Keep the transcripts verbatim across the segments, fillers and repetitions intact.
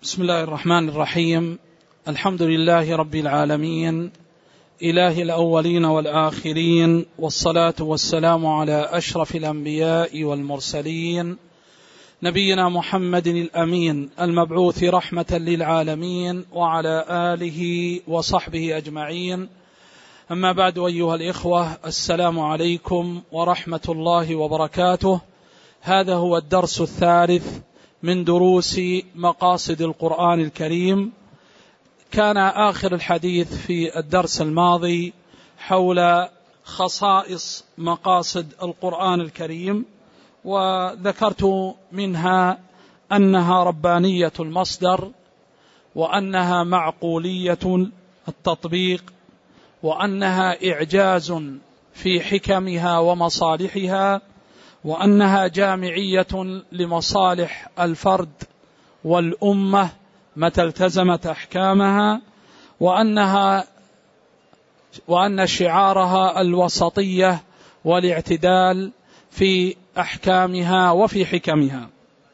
بسم الله الرحمن الرحيم. الحمد لله رب العالمين، إله الأولين والآخرين، والصلاة والسلام على أشرف الأنبياء والمرسلين، نبينا محمد الأمين المبعوث رحمة للعالمين، وعلى آله وصحبه أجمعين. أما بعد، أيها الإخوة، السلام عليكم ورحمة الله وبركاته. هذا هو الدرس الثالث من دروس مقاصد القرآن الكريم. كان آخر الحديث في الدرس الماضي حول خصائص مقاصد القرآن الكريم، وذكرت منها أنها ربانية المصدر، وأنها معقولية التطبيق، وأنها إعجاز في حكمها ومصالحها، وأنها جامعية لمصالح الفرد والأمة متى التزمت أحكامها، وأنها وأن شعارها الوسطية والاعتدال في أحكامها وفي حكمها.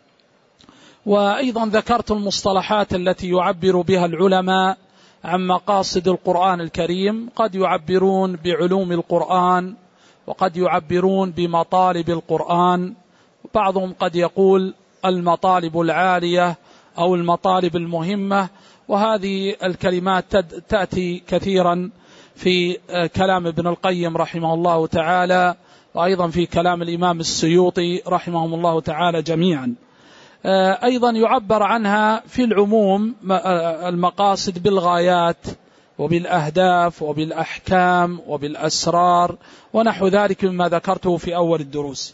وأيضا ذكرت المصطلحات التي يعبر بها العلماء عن مقاصد القرآن الكريم. قد يعبرون بعلوم القرآن، وقد يعبرون بمطالب القرآن، بعضهم قد يقول المطالب العالية أو المطالب المهمة، وهذه الكلمات تأتي كثيرا في كلام ابن القيم رحمه الله تعالى، وأيضا في كلام الإمام السيوطي رحمهم الله تعالى جميعا. أيضا يعبر عنها في العموم المقاصد بالغايات وبالأهداف وبالأحكام وبالأسرار ونحو ذلك مما ذكرته في أول الدروس.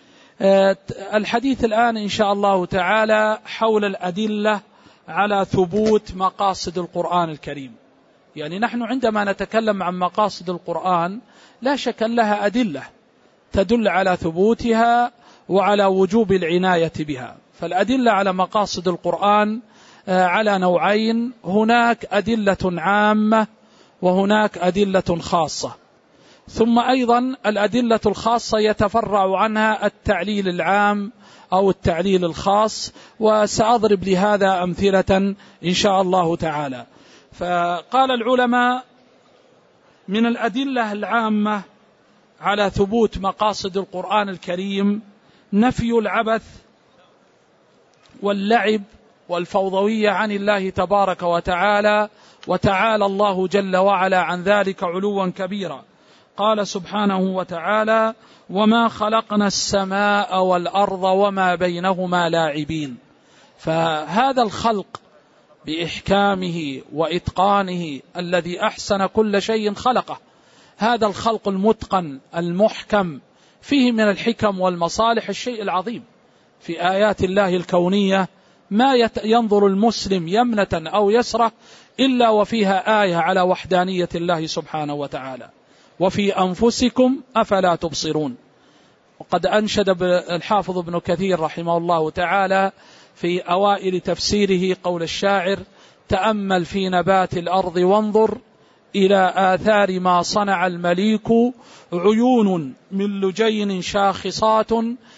الحديث الآن إن شاء الله تعالى حول الأدلة على ثبوت مقاصد القرآن الكريم. يعني نحن عندما نتكلم عن مقاصد القرآن لا شك لها أدلة تدل على ثبوتها وعلى وجوب العناية بها. فالأدلة على مقاصد القرآن على نوعين: هناك أدلة عامة وهناك أدلة خاصة. ثم أيضا الأدلة الخاصة يتفرع عنها التعليل العام أو التعليل الخاص، وسأضرب لهذا أمثلة إن شاء الله تعالى. فقال العلماء: من الأدلة العامة على ثبوت مقاصد القرآن الكريم نفي العبث واللعب والفوضوية عن الله تبارك وتعالى، وتعالى الله جل وعلا عن ذلك علوا كبيرا. قال سبحانه وتعالى: وما خلقنا السماء والأرض وما بينهما لاعبين. فهذا الخلق بإحكامه وإتقانه الذي أحسن كل شيء خلقه، هذا الخلق المتقن المحكم فيه من الحكم والمصالح الشيء العظيم. في آيات الله الكونية ما ينظر المسلم يمنة أو يسرة إلا وفيها آية على وحدانية الله سبحانه وتعالى. وفي أنفسكم أفلا تبصرون. وقد أنشد الحافظ ابن كثير رحمه الله تعالى في أوائل تفسيره قول الشاعر: تأمل في نبات الأرض وانظر إلى آثار ما صنع المليك، عيون من لجين شاخصات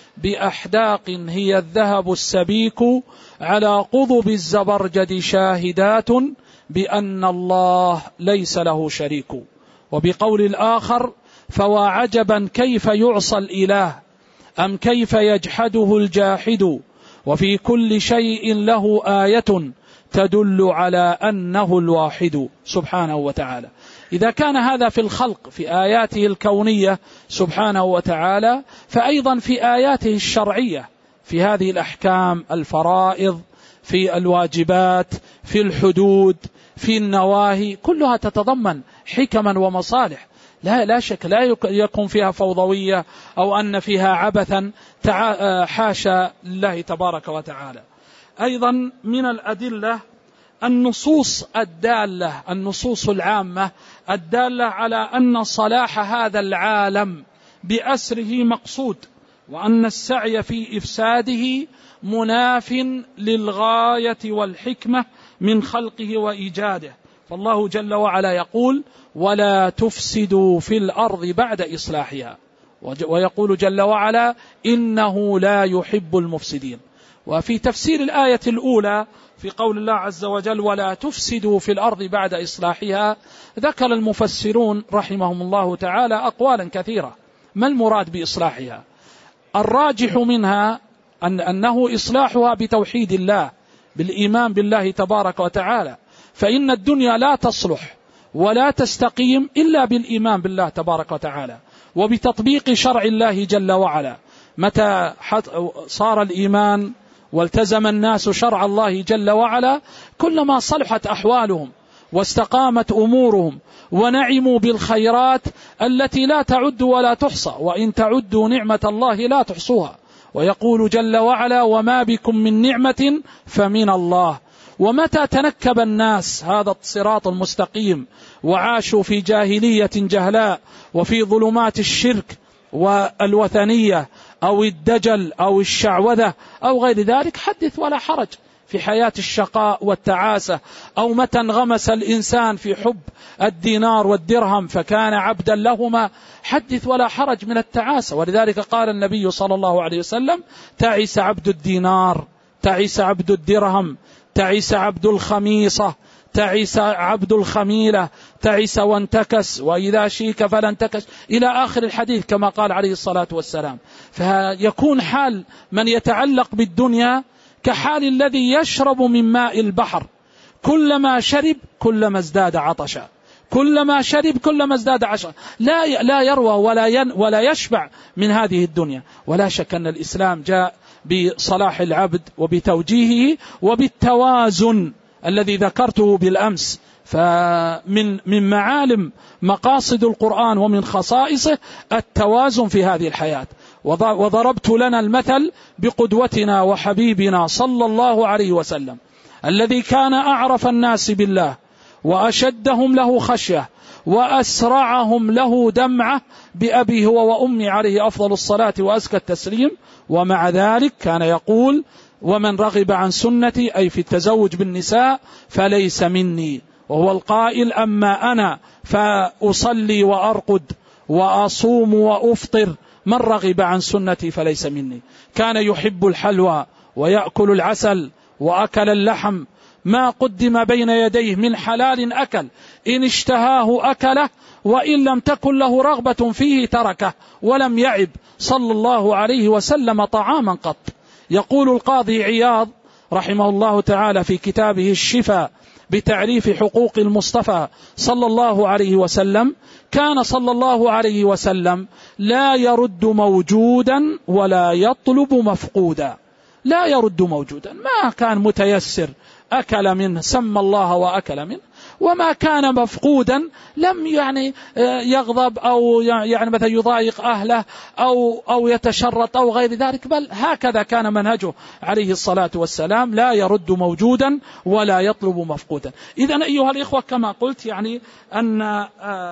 بأحداق هي الذهب السبيك، على قضب الزبرجد شاهدات بأن الله ليس له شريك. وبقول الآخر: فوا عجبا كيف يعصى الإله أم كيف يجحده الجاحد، وفي كل شيء له آية تدل على أنه الواحد سبحانه وتعالى. إذا كان هذا في الخلق في آياته الكونية سبحانه وتعالى، فأيضا في آياته الشرعية في هذه الأحكام، الفرائض، في الواجبات، في الحدود، في النواهي، كلها تتضمن حكما ومصالح. لا لا شك لا يكون فيها فوضوية أو أن فيها عبثا، حاشا لله تبارك وتعالى. أيضا من الأدلة النصوص الدالة النصوص العامة الدالة على أن صلاح هذا العالم بأسره مقصود، وأن السعي في إفساده مناف للغاية والحكمة من خلقه وإيجاده. فالله جل وعلا يقول: ولا تفسدوا في الأرض بعد إصلاحها، ويقول جل وعلا: إنه لا يحب المفسدين. وفي تفسير الآية الأولى في قول الله عز وجل ولا تفسدوا في الأرض بعد إصلاحها، ذكر المفسرون رحمهم الله تعالى أقوالا كثيرة ما المراد بإصلاحها. الراجح منها أن أنه إصلاحها بتوحيد الله، بالإيمان بالله تبارك وتعالى، فإن الدنيا لا تصلح ولا تستقيم إلا بالإيمان بالله تبارك وتعالى وبتطبيق شرع الله جل وعلا. متى صار الإيمان والتزم الناس شرع الله جل وعلا كلما صلحت أحوالهم واستقامت أمورهم ونعموا بالخيرات التي لا تعد ولا تحصى، وإن تعدوا نعمة الله لا تحصوها. ويقول جل وعلا وما بكم من نعمة فمن الله. ومتى تنكب الناس هذا الصراط المستقيم وعاشوا في جاهلية جهلاء وفي ظلمات الشرك والوثنية أو الدجل أو الشعوذة أو غير ذلك، حدث ولا حرج في حياة الشقاء والتعاسة. أو متى انغمس الإنسان في حب الدينار والدرهم فكان عبدا لهما، حدث ولا حرج من التعاسة. ولذلك قال النبي صلى الله عليه وسلم تعس عبد الدينار، تعس عبد الدرهم، تعس عبد الخميصة، تعس عبد الخميلة، تعس وانتكس، وإذا شيك فلا انتكس، إلى آخر الحديث كما قال عليه الصلاة والسلام. فيكون حال من يتعلق بالدنيا كحال الذي يشرب من ماء البحر، كلما شرب كلما ازداد عطشا، كلما شرب كلما ازداد عطشا، لا لا يروى ولا ين ولا يشبع من هذه الدنيا. ولا شك أن الإسلام جاء بصلاح العبد وبتوجيهه وبالتوازن الذي ذكرته بالأمس. فمن من معالم مقاصد القرآن ومن خصائصه التوازن في هذه الحياة. وضربت لنا المثل بقدوتنا وحبيبنا صلى الله عليه وسلم الذي كان أعرف الناس بالله وأشدهم له خشية وأسرعهم له دمعة بأبي هو وأمي عليه أفضل الصلاة وأزكى التسليم. ومع ذلك كان يقول ومن رغب عن سنتي أي في التزوج بالنساء فليس مني، وهو القائل أما أنا فأصلي وأرقد وأصوم وأفطر، من رغب عن سنتي فليس مني. كان يحب الحلوى ويأكل العسل وأكل اللحم، ما قدم بين يديه من حلال أكل، إن اشتهاه أكله وإن لم تكن له رغبة فيه تركه، ولم يعب صلى الله عليه وسلم طعاما قط. يقول القاضي عياض رحمه الله تعالى في كتابه الشفاء بتعريف حقوق المصطفى صلى الله عليه وسلم كان صلى الله عليه وسلم لا يرد موجودا ولا يطلب مفقودا. لا يرد موجودا، ما كان متيسر أكل منه سمى الله وأكل منه، وما كان مفقودا لم يعني يغضب أو يعني مثلا يضايق أهله أو أو يتشرط أو غير ذلك، بل هكذا كان منهجه عليه الصلاة والسلام، لا يرد موجودا ولا يطلب مفقودا. إذن أيها الإخوة كما قلت يعني أن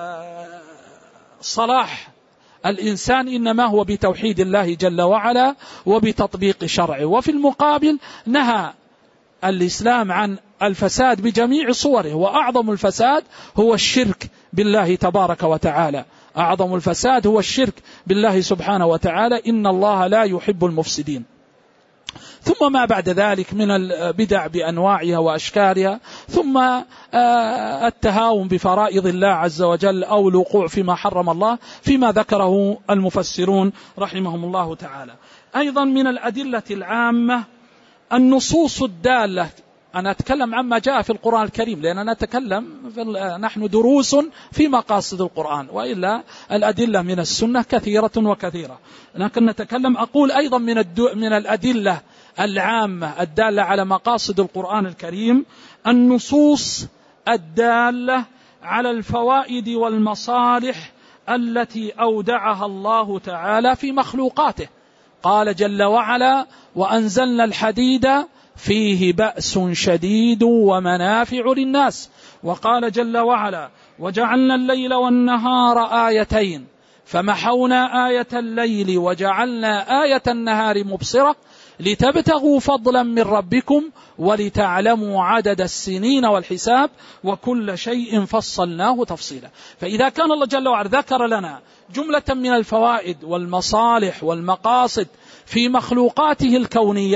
صلاح الإنسان إنما هو بتوحيد الله جل وعلا وبتطبيق شرعه. وفي المقابل نهى الإسلام عن الفساد بجميع صوره، وأعظم الفساد هو الشرك بالله تبارك وتعالى، أعظم الفساد هو الشرك بالله سبحانه وتعالى، إن الله لا يحب المفسدين. ثم ما بعد ذلك من البدع بأنواعها وأشكالها، ثم التهاون بفرائض الله عز وجل أو الوقوع فيما حرم الله فيما ذكره المفسرون رحمهم الله تعالى. أيضا من الأدلة العامة النصوص الدالة، أنا أتكلم عما جاء في القرآن الكريم لأننا نتكلم نحن دروس في مقاصد القرآن، وإلا الأدلة من السنة كثيرة وكثيرة، لكن نتكلم أقول أيضا من من الأدلة العامة الدالة على مقاصد القرآن الكريم النصوص الدالة على الفوائد والمصالح التي أودعها الله تعالى في مخلوقاته. قال جل وعلا وأنزلنا الحديد فيه بأس شديد ومنافع للناس. وقال جل وعلا وجعلنا الليل والنهار آيتين فمحونا آية الليل وجعلنا آية النهار مبصرة لتبتغوا فضلا من ربكم ولتعلموا عدد السنين والحساب وكل شيء فصلناه تفصيلا. فإذا كان الله جل وعلا ذكر لنا جملة من الفوائد والمصالح والمقاصد في مخلوقاته الكونية،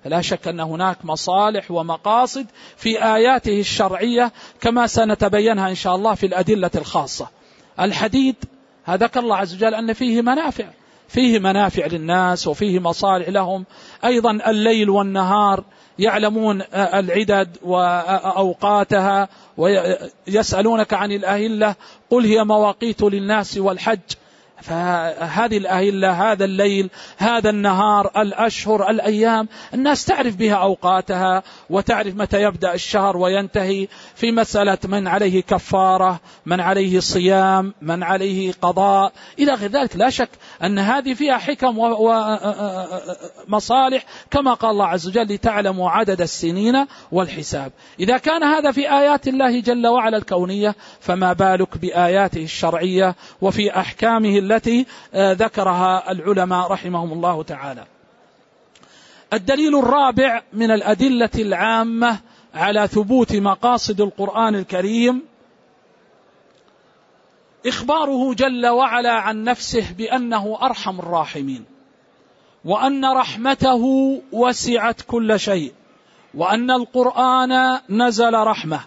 فلا شك أن هناك مصالح ومقاصد في آياته الشرعية كما سنتبينها إن شاء الله في الأدلة الخاصة. الحديد هذا ذكر الله عز وجل أن فيه منافع، فيه منافع للناس وفيه مصالح لهم. أيضا الليل والنهار يعلمون العدد وأوقاتها، ويسألونك عن الأهلة قل هي مواقيت للناس والحج. فهذه الأهلة، هذا الليل، هذا النهار، الأشهر، الأيام، الناس تعرف بها أوقاتها وتعرف متى يبدأ الشهر وينتهي. في مسألة من عليه كفارة، من عليه صيام، من عليه قضاء إلى غير ذلك، لا شك أن هذه فيها حكم ومصالح كما قال الله عز وجل لتعلموا عدد السنين والحساب. إذا كان هذا في آيات الله جل وعلا الكونية، فما بالك بآياته الشرعية وفي أحكامه التي ذكرها العلماء رحمهم الله تعالى. الدليل الرابع من الأدلة العامة على ثبوت مقاصد القرآن الكريم إخباره جل وعلا عن نفسه بأنه أرحم الراحمين، وأن رحمته وسعت كل شيء، وأن القرآن نزل رحمة،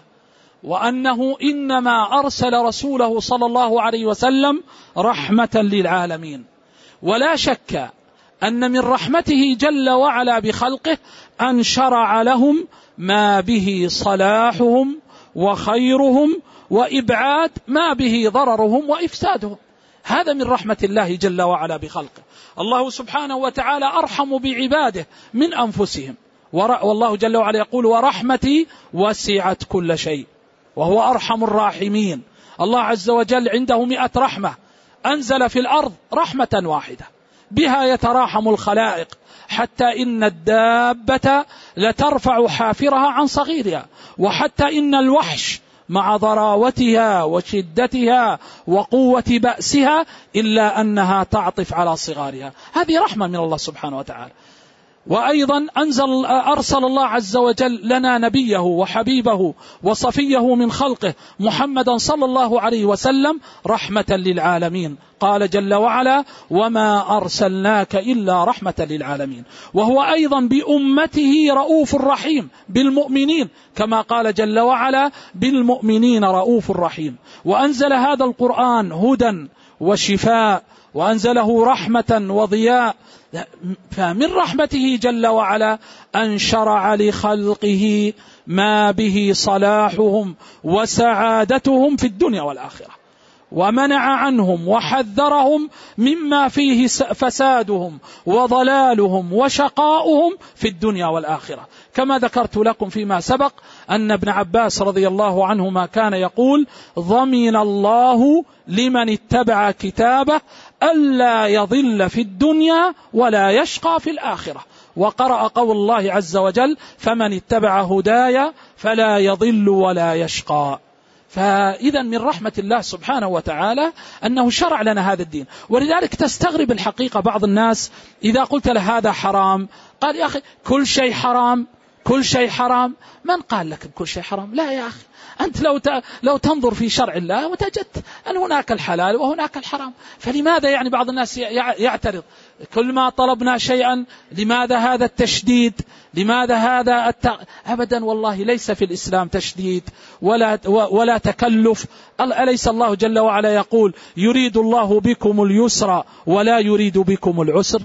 وأنه إنما أرسل رسوله صلى الله عليه وسلم رحمة للعالمين. ولا شك أن من رحمته جل وعلا بخلقه أن شرع لهم ما به صلاحهم وخيرهم وإبعاد ما به ضررهم وإفسادهم. هذا من رحمة الله جل وعلا بخلقه. الله سبحانه وتعالى أرحم بعباده من أنفسهم، والله جل وعلا يقول ورحمتي وسعت كل شيء، وهو أرحم الراحمين. الله عز وجل عنده مئة رحمة، أنزل في الأرض رحمة واحدة بها يتراحم الخلائق، حتى إن الدابة لترفع حافرها عن صغيرها، وحتى إن الوحش مع ضراوتها وشدتها وقوة بأسها إلا أنها تعطف على صغارها. هذه رحمة من الله سبحانه وتعالى. وأيضا أنزل أرسل الله عز وجل لنا نبيه وحبيبه وصفيه من خلقه محمدا صلى الله عليه وسلم رحمة للعالمين. قال جل وعلا وما أرسلناك إلا رحمة للعالمين. وهو أيضا بأمته رؤوف رحيم بالمؤمنين، كما قال جل وعلا بالمؤمنين رؤوف رحيم. وأنزل هذا القرآن هدى وشفاء، وأنزله رحمة وضياء. فمن رحمته جل وعلا أن شرع لخلقه ما به صلاحهم وسعادتهم في الدنيا والآخرة، ومنع عنهم وحذرهم مما فيه فسادهم وضلالهم وشقاؤهم في الدنيا والآخرة. كما ذكرت لكم فيما سبق أن ابن عباس رضي الله عنهما كان يقول ضمن الله لمن اتبع كتابه ألا يضل في الدنيا ولا يشقى في الآخرة. وقرأ قول الله عز وجل فمن اتبع هدايا فلا يضل ولا يشقى. فإذا من رحمة الله سبحانه وتعالى أنه شرع لنا هذا الدين. ولذلك تستغرب الحقيقة بعض الناس إذا قلت له هذا حرام، قال يا أخي كل شيء حرام، كل شيء حرام. من قال لك كل شيء حرام؟ لا يا أخي، أنت لو لو تنظر في شرع الله وتجدت أن هناك الحلال وهناك الحرام. فلماذا يعني بعض الناس يعترض كل ما طلبنا شيئا لماذا هذا التشديد، لماذا هذا الت... أبدا والله ليس في الإسلام تشديد ولا ولا تكلف. أليس الله جل وعلا يقول يريد الله بكم اليسر ولا يريد بكم العسر،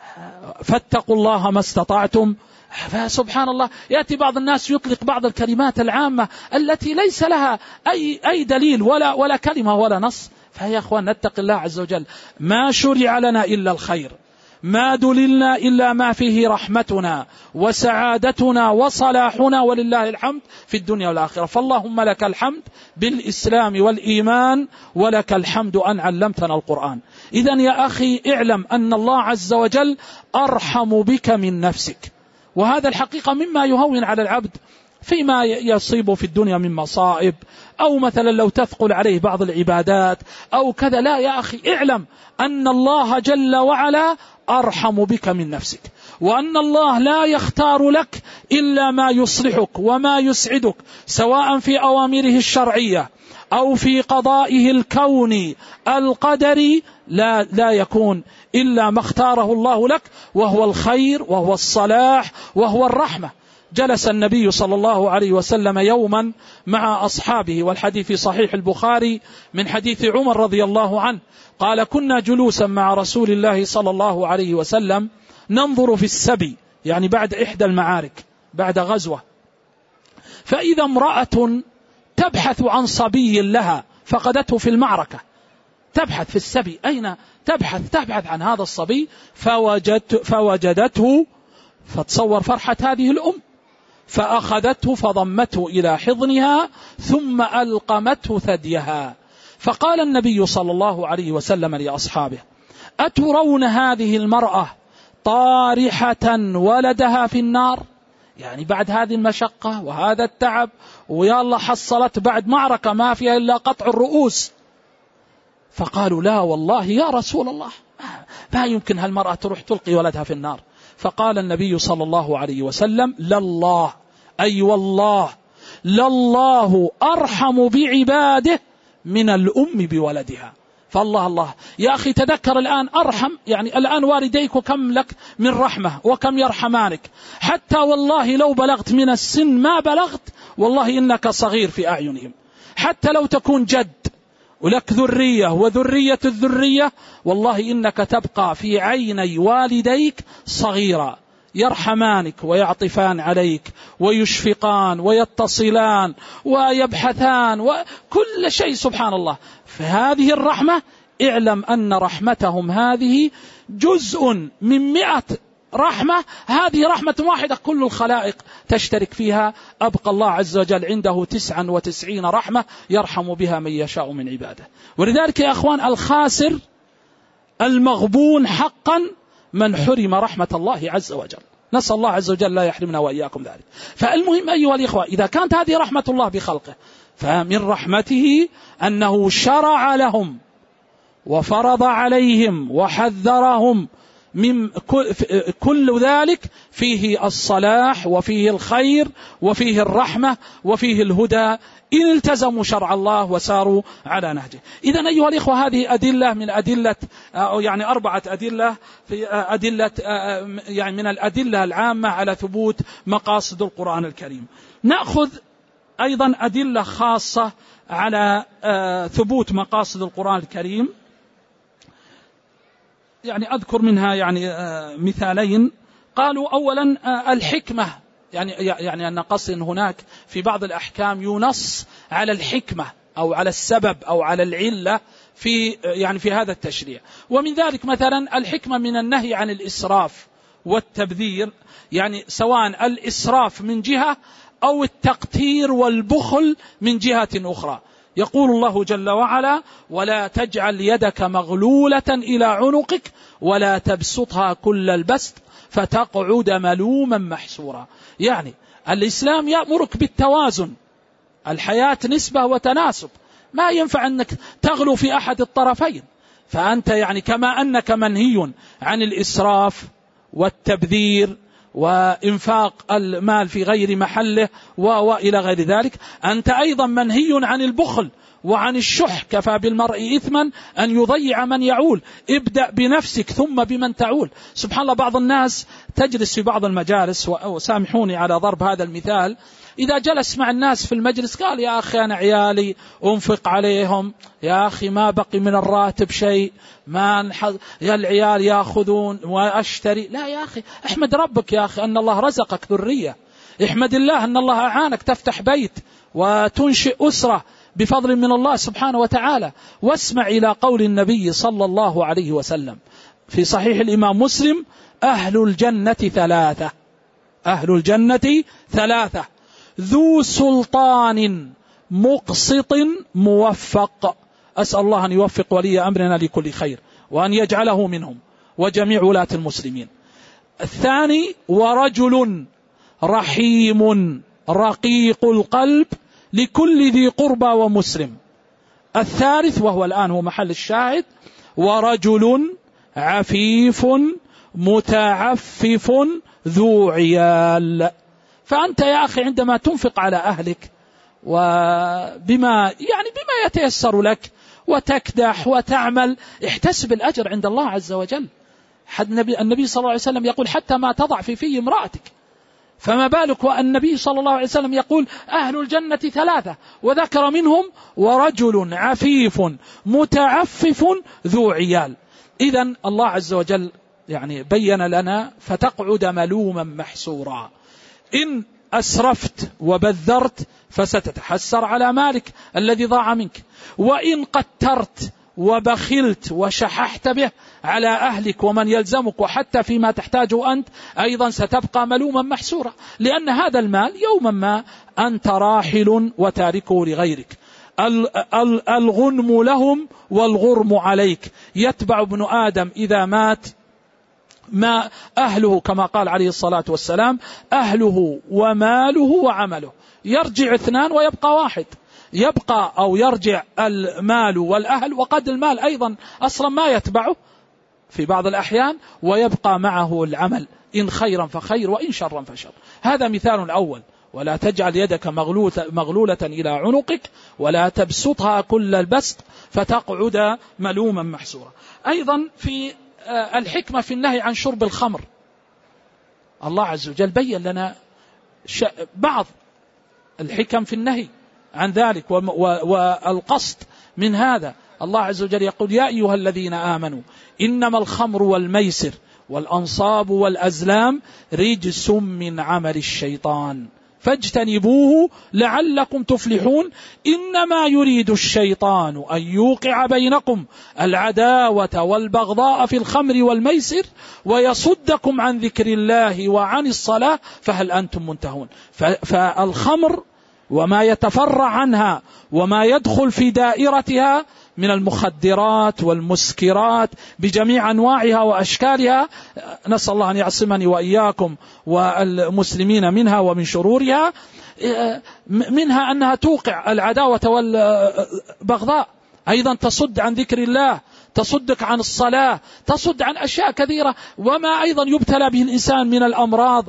فاتقوا الله ما استطعتم. فسبحان الله يأتي بعض الناس يطلق بعض الكلمات العامة التي ليس لها أي أي دليل ولا ولا كلمة ولا نص. فيا أخوان نتق الله عز وجل، ما شرع لنا إلا الخير، ما دللنا إلا ما فيه رحمتنا وسعادتنا وصلاحنا ولله الحمد في الدنيا والآخرة. فاللهم لك الحمد بالإسلام والإيمان، ولك الحمد أن علمتنا القرآن. إذن يا أخي اعلم أن الله عز وجل أرحم بك من نفسك، وهذا الحقيقة مما يهون على العبد فيما يصيبه في الدنيا من مصائب، أو مثلا لو تثقل عليه بعض العبادات أو كذا. لا يا أخي اعلم أن الله جل وعلا أرحم بك من نفسك، وأن الله لا يختار لك إلا ما يصلحك وما يسعدك، سواء في أوامره الشرعية أو في قضائه الكوني القدري لا, لا يكون إلا ما اختاره الله لك، وهو الخير وهو الصلاح وهو الرحمة. جلس النبي صلى الله عليه وسلم يوما مع أصحابه، والحديث في صحيح البخاري من حديث عمر رضي الله عنه قال: كنا جلوسا مع رسول الله صلى الله عليه وسلم ننظر في السبي، يعني بعد إحدى المعارك، بعد غزوة، فإذا امرأة تبحث عن صبي لها فقدته في المعركة، تبحث في السبي، أين تبحث تبحث عن هذا الصبي، فوجدت فوجدته، فتصور فرحة هذه الأم، فأخذته فضمته إلى حضنها ثم ألقمته ثديها. فقال النبي صلى الله عليه وسلم لأصحابه: أترون هذه المرأة طارحة ولدها في النار؟ يعني بعد هذه المشقة وهذا التعب، ويا الله حصلت بعد معركة ما فيها إلا قطع الرؤوس. فقالوا: لا والله يا رسول الله، ما يمكن هالمرأة تروح تلقي ولدها في النار. فقال النبي صلى الله عليه وسلم: لله، أي والله لله أرحم بعباده من الأم بولدها. فالله الله يا أخي تذكر الآن أرحم، يعني الآن والديك وكم لك من رحمة وكم يرحمانك، حتى والله لو بلغت من السن ما بلغت والله إنك صغير في أعينهم، حتى لو تكون جد ولك ذرية وذرية الذرية والله إنك تبقى في عيني والديك صغيرا، يرحمانك ويعطفان عليك ويشفقان ويتصلان ويبحثان وكل شيء، سبحان الله. فهذه الرحمة اعلم أن رحمتهم هذه جزء من مئة رحمة، هذه رحمة واحدة كل الخلائق تشترك فيها، أبقى الله عز وجل عنده تسعا وتسعين رحمة يرحم بها من يشاء من عباده. ولذلك يا أخوان الخاسر المغبون حقا من حرم رحمة الله عز وجل، نسأل الله عز وجل لا يحرمنا وإياكم ذلك. فالمهم أيها الإخوة، إذا كانت هذه رحمة الله بخلقه، فمن رحمته أنه شرع لهم وفرض عليهم وحذرهم من كل ذلك، فيه الصلاح وفيه الخير وفيه الرحمة وفيه الهدى إن التزموا شرع الله وساروا على نهجه. إذن أيها الإخوة هذه أدلة من أدلة، أو يعني أربعة أدلة في أدلة، يعني من الأدلة العامة على ثبوت مقاصد القرآن الكريم. نأخذ أيضا أدلة خاصة على ثبوت مقاصد القرآن الكريم، يعني أذكر منها يعني مثالين. قالوا أولا الحكمة، يعني يعني أن قصد هناك في بعض الأحكام ينص على الحكمة أو على السبب أو على العلة في يعني في هذا التشريع. ومن ذلك مثلا الحكمة من النهي عن الإسراف والتبذير، يعني سواء الإسراف من جهة أو التقتير والبخل من جهة أخرى. يقول الله جل وعلا: ولا تجعل يدك مغلولة إلى عنقك ولا تبسطها كل البسط فتقعد ملوما محسورا. يعني الإسلام يأمرك بالتوازن، الحياة نسبة وتناسب، ما ينفع أنك تغلو في أحد الطرفين. فأنت يعني كما أنك منهي عن الإسراف والتبذير وإنفاق المال في غير محله وإلى غير ذلك، أنت أيضا منهي عن البخل وعن الشح، كفى بالمرء إثما أن يضيع من يعول، ابدأ بنفسك ثم بمن تعول. سبحان الله، بعض الناس تجلس في بعض المجالس، وسامحوني على ضرب هذا المثال، إذا جلس مع الناس في المجلس قال: يا أخي أنا عيالي أنفق عليهم، يا أخي ما بقي من الراتب شيء، ما نحظ، يا العيال يأخذون وأشتري. لا يا أخي، احمد ربك يا أخي أن الله رزقك ذرية، احمد الله أن الله أعانك تفتح بيت وتنشئ أسرة بفضل من الله سبحانه وتعالى. واسمع إلى قول النبي صلى الله عليه وسلم في صحيح الإمام مسلم: أهل الجنة ثلاثة، أهل الجنة ثلاثة: ذو سلطان مقسط موفق. أسأل الله أن يوفق ولي أمرنا لكل خير وأن يجعله منهم وجميع ولاة المسلمين. الثاني: ورجل رحيم رقيق القلب لكل ذي قربى ومسلم. الثالث وهو الآن هو محل الشاهد: ورجل عفيف متعفف ذو عيال. فأنت يا أخي عندما تنفق على أهلك وبما يعني بما يتيسر لك وتكدح وتعمل، احتسب الأجر عند الله عز وجل. النبي صلى الله عليه وسلم يقول حتى ما تضع في في امرأتك، فما بالك والنبي صلى الله عليه وسلم يقول أهل الجنة ثلاثة، وذكر منهم ورجل عفيف متعفف ذو عيال. إذن الله عز وجل يعني بين لنا فتقعد ملوما محسورا. إن أسرفت وبذرت فستتحسر على مالك الذي ضاع منك، وإن قترت وبخلت وشححت به على أهلك ومن يلزمك وحتى فيما تحتاجه أنت أيضا ستبقى ملوما محسورا، لأن هذا المال يوما ما أنت راحل وتاركه لغيرك. الغنم لهم والغرم عليك. يتبع ابن آدم إذا مات ما أهله، كما قال عليه الصلاة والسلام أهله وماله وعمله، يرجع اثنان ويبقى واحد، يبقى أو يرجع المال والأهل، وقد المال أيضا أصلا ما يتبعه في بعض الأحيان، ويبقى معه العمل، إن خيرا فخير وإن شرا فشر. هذا مثال الأول. ولا تجعل يدك مغلولة إلى عنقك ولا تبسطها كل البسط فتقعد ملوما محسورا. أيضا في الحكمة في النهي عن شرب الخمر، الله عز وجل بين لنا بعض الحكم في النهي عن ذلك والقصد من هذا. الله عز وجل يقول يا أيها الذين آمنوا إنما الخمر والميسر والأنصاب والأزلام رجس من عمل الشيطان فاجتنبوه لعلكم تفلحون إنما يريد الشيطان أن يوقع بينكم العداوة والبغضاء في الخمر والميسر ويصدكم عن ذكر الله وعن الصلاة فهل أنتم منتهون. فالخمر وما يتفرع عنها وما يدخل في دائرتها من المخدرات والمسكرات بجميع أنواعها وأشكالها، نسأل الله أن يعصمني وإياكم والمسلمين منها ومن شرورها. منها أنها توقع العداوة والبغضاء، أيضا تصد عن ذكر الله، تصدك عن الصلاة، تصد عن أشياء كثيرة، وما أيضا يبتلى به الإنسان من الأمراض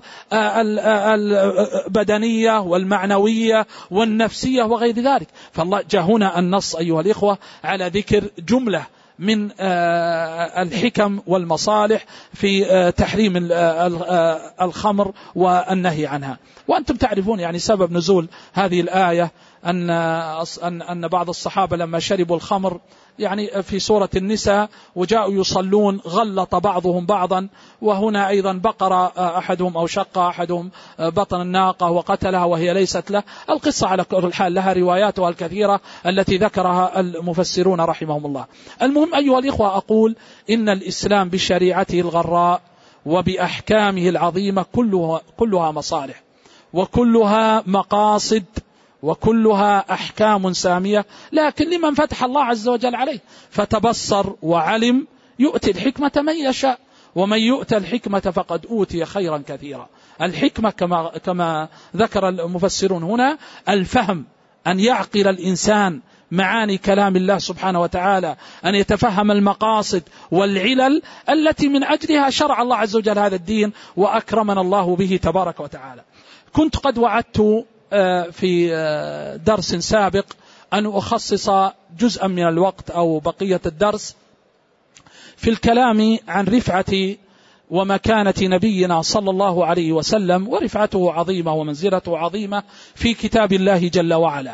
البدنية والمعنوية والنفسية وغير ذلك. فالله جاء هنا النص أيها الإخوة على ذكر جملة من الحكم والمصالح في تحريم الخمر والنهي عنها. وأنتم تعرفون يعني سبب نزول هذه الآية أن أن بعض الصحابة لما شربوا الخمر يعني في سورة النساء وجاءوا يصلون غلط بعضهم بعضا، وهنا أيضا بقر أحدهم أو شق أحدهم بطن الناقة وقتلها وهي ليست له. القصة على كل الحال لها رواياتها الكثيرة التي ذكرها المفسرون رحمهم الله. المهم أيها الإخوة أقول إن الإسلام بشريعته الغراء وبأحكامه العظيمة كلها, كلها مصالح وكلها مقاصد وكلها أحكام سامية، لكن لمن فتح الله عز وجل عليه فتبصر وعلم يؤتي الحكمة من يشاء، ومن يؤتى الحكمة فقد أوتي خيرا كثيرا. الحكمة كما, كما ذكر المفسرون هنا الفهم، أن يعقل الإنسان معاني كلام الله سبحانه وتعالى، أن يتفهم المقاصد والعلل التي من أجلها شرع الله عز وجل هذا الدين وأكرمنا الله به تبارك وتعالى. كنت قد وعدت في درس سابق أن أخصص جزءا من الوقت أو بقية الدرس في الكلام عن رفعة ومكانة نبينا صلى الله عليه وسلم، ورفعته عظيمة ومنزلته عظيمة في كتاب الله جل وعلا.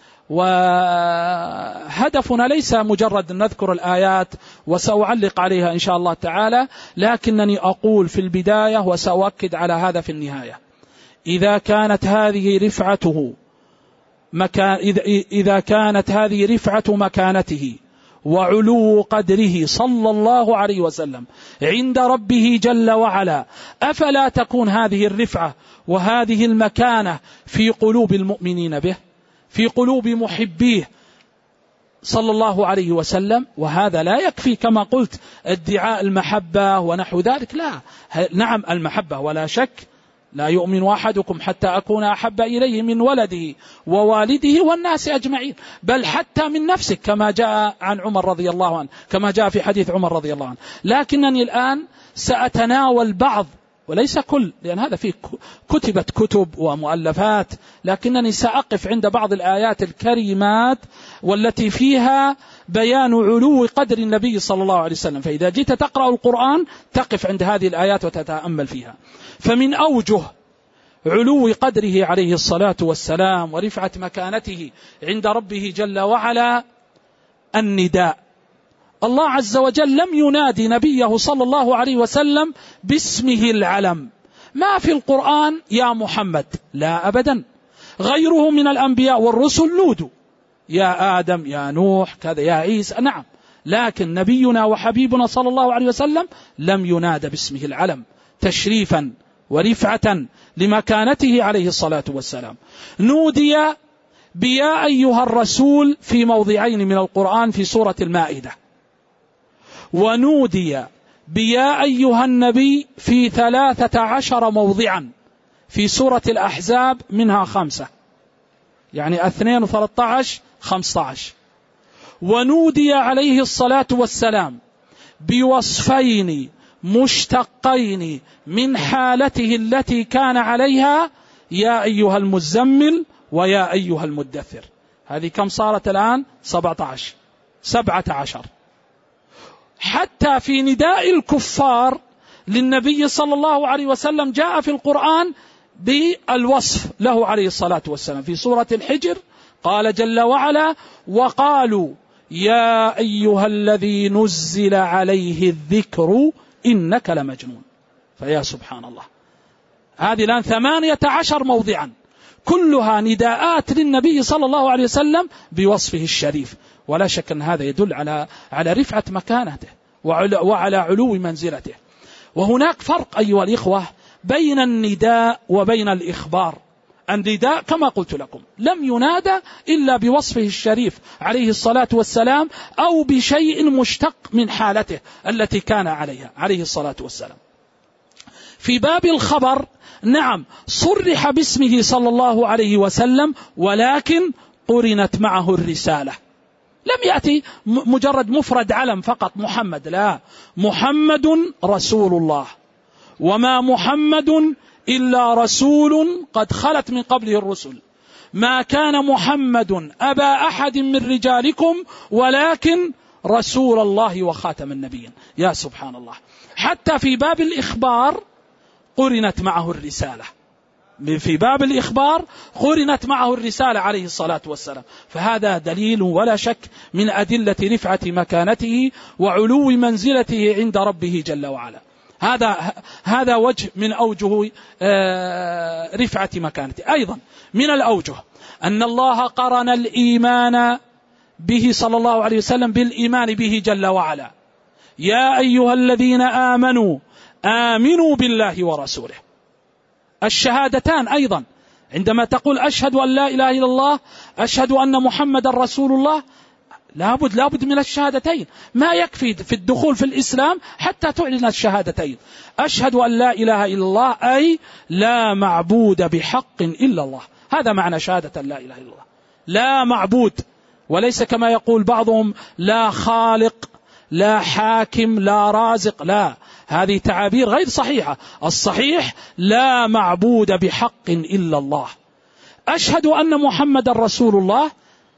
وهدفنا ليس مجرد أن نذكر الآيات وسأعلق عليها إن شاء الله تعالى، لكنني أقول في البداية وسأؤكد على هذا في النهاية: إذا كانت هذه رفعته مكان إذا كانت هذه رفعة مكانته وعلو قدره صلى الله عليه وسلم عند ربه جل وعلا، أفلا تكون هذه الرفعة وهذه المكانة في قلوب المؤمنين به، في قلوب محبيه صلى الله عليه وسلم؟ وهذا لا يكفي كما قلت ادعاء المحبة ونحو ذلك، لا، نعم المحبة ولا شك، لا يؤمن أحدكم حتى أكون أحب إليه من ولده ووالده والناس أجمعين، بل حتى من نفسك كما جاء عن عمر رضي الله عنه، كما جاء في حديث عمر رضي الله عنه. لكنني الآن سأتناول بعض وليس كل، لأن هذا فيه كتبت كتب ومؤلفات، لكنني سأقف عند بعض الآيات الكريمات والتي فيها بيان علو قدر النبي صلى الله عليه وسلم. فإذا جئت تقرأ القرآن تقف عند هذه الآيات وتتأمل فيها. فمن أوجه علو قدره عليه الصلاة والسلام ورفعة مكانته عند ربه جل وعلا النداء. الله عز وجل لم ينادي نبيه صلى الله عليه وسلم باسمه العلم. ما في القرآن يا محمد، لا أبدا. غيره من الأنبياء والرسل نودوا يا آدم يا نوح كذا يا عيسى، نعم، لكن نبينا وحبيبنا صلى الله عليه وسلم لم ينادى باسمه العلم تشريفا ورفعة لمكانته عليه الصلاة والسلام. نودي بيا أيها الرسول في موضعين من القرآن في سورة المائدة، ونودي بيا أيها النبي في ثلاثة عشر موضعا في سورة الأحزاب، منها خمسة، يعني اثنين وثلاثة عشر خمسة عشر. ونودي عليه الصلاة والسلام بوصفين مشتقين من حالته التي كان عليها، يا أيها المزمل ويا أيها المدثر. هذه كم صارت الآن؟ سبعة عشر سبعة عشر. حتى في نداء الكفار للنبي صلى الله عليه وسلم جاء في القرآن بالوصف له عليه الصلاة والسلام. في سورة الحجر قال جل وعلا: وقالوا يا أيها الذي نزل عليه الذكر إنك لمجنون. فيا سبحان الله، هذه الآن ثمانية عشر موضعا كلها نداءات للنبي صلى الله عليه وسلم بوصفه الشريف. ولا شك أن هذا يدل على على رفعة مكانته وعلى علو منزلته. وهناك فرق أيها الإخوة بين النداء وبين الإخبار. النداء كما قلت لكم لم ينادى إلا بوصفه الشريف عليه الصلاة والسلام أو بشيء مشتق من حالته التي كان عليها عليه الصلاة والسلام. في باب الخبر نعم صرح باسمه صلى الله عليه وسلم، ولكن قرنت معه الرسالة. لم يأتي مجرد مفرد علم فقط محمد، لا، محمد رسول الله، وما محمد إلا رسول قد خلت من قبله الرسل، ما كان محمد أبا أحد من رجالكم ولكن رسول الله وخاتم النبيين. يا سبحان الله، حتى في باب الإخبار قرنت معه الرسالة. في باب الإخبار قرنت معه الرسالة عليه الصلاة والسلام. فهذا دليل ولا شك من أدلة رفعة مكانته وعلو منزلته عند ربه جل وعلا. هذا هذا وجه من أوجه رفعة مكانته. أيضا من الأوجه أن الله قرن الإيمان به صلى الله عليه وسلم بالإيمان به جل وعلا. يا أيها الذين آمنوا آمنوا بالله ورسوله. الشهادتان أيضا، عندما تقول أشهد أن لا إله إلا الله، أشهد أن محمد رسول الله، لابد لابد من الشهادتين. ما يكفي في الدخول في الإسلام حتى تعلن الشهادتين. أشهد أن لا إله إلا الله أي لا معبود بحق إلا الله. هذا معنى شهادة لا إله إلا الله، لا معبود، وليس كما يقول بعضهم لا خالق لا حاكم لا رازق، لا، هذه تعابير غير صحيحة. الصحيح لا معبود بحق إلا الله. أشهد أن محمد رسول الله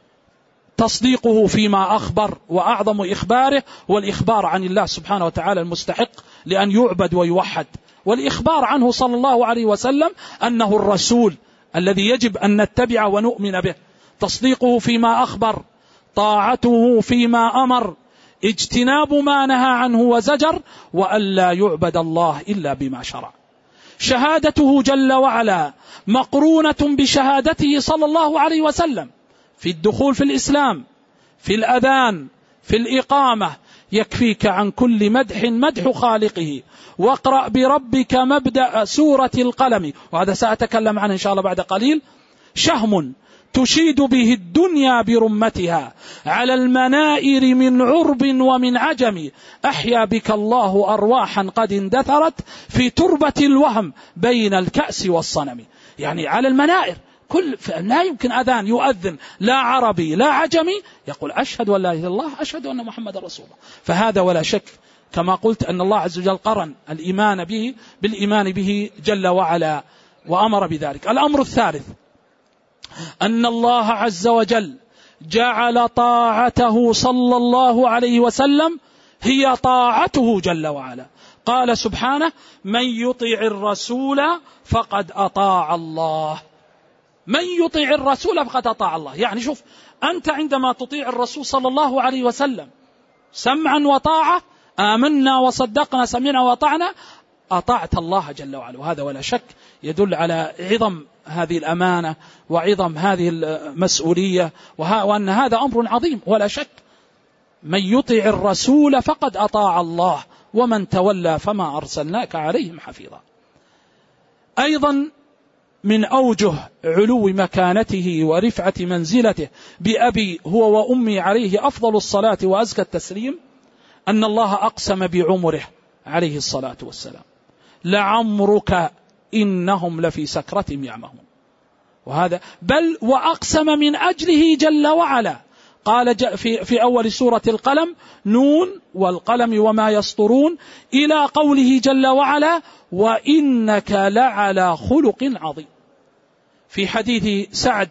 تصديقه فيما أخبر، وأعظم إخباره والإخبار عن الله سبحانه وتعالى المستحق لأن يعبد ويوحد، والإخبار عنه صلى الله عليه وسلم أنه الرسول الذي يجب أن نتبع ونؤمن به. تصديقه فيما أخبر، طاعته فيما أمر، اجتناب ما نهى عنه وزجر، وألا يعبد الله إلا بما شرع. شهادته جل وعلا مقرونة بشهادته صلى الله عليه وسلم في الدخول في الإسلام، في الأذان، في الإقامة. يكفيك عن كل مدح مدح خالقه، واقرأ بربك مبدأ سورة القلم، وهذا سأتكلم عنه إن شاء الله بعد قليل. شهم تشيد به الدنيا برمتها على المنائر من عرب ومن عجم، أحيا بك الله أرواحا قد اندثرت في تربة الوهم بين الكأس والصنم. يعني على المنائر كل لا يمكن أذان يؤذن لا عربي لا عجمي يقول أشهد أن لا إله إلا الله، أشهد أن محمد رسول الله. فهذا ولا شك كما قلت أن الله عز وجل قرن الإيمان به بالإيمان به جل وعلا وأمر بذلك. الأمر الثالث أن الله عز وجل جعل طاعته صلى الله عليه وسلم هي طاعته جل وعلا. قال سبحانه: من يطيع الرسول فقد أطاع الله. من يطيع الرسول فقد أطاع الله. يعني شوف، أنت عندما تطيع الرسول صلى الله عليه وسلم سمعا وطاعة، آمنا وصدقنا سمعنا وطعنا، أطعت الله جل وعلا. وهذا ولا شك يدل على عظم هذه الأمانة وعظم هذه المسؤولية، وأن هذا أمر عظيم ولا شك. من يطيع الرسول فقد أطاع الله ومن تولى فما أرسلناك عليهم حفيظا. أيضا من أوجه علو مكانته ورفعة منزلته بأبي هو وأمي عليه أفضل الصلاة وأزكى التسليم أن الله أقسم بعمره عليه الصلاة والسلام: لعمرك إنهم لفي سكرتهم يعمهون. وهذا بل وأقسم من أجله جل وعلا. قال في, في أول سورة القلم: نون والقلم وما يسطرون، إلى قوله جل وعلا: وإنك لعلى خلق عظيم. في حديث سعد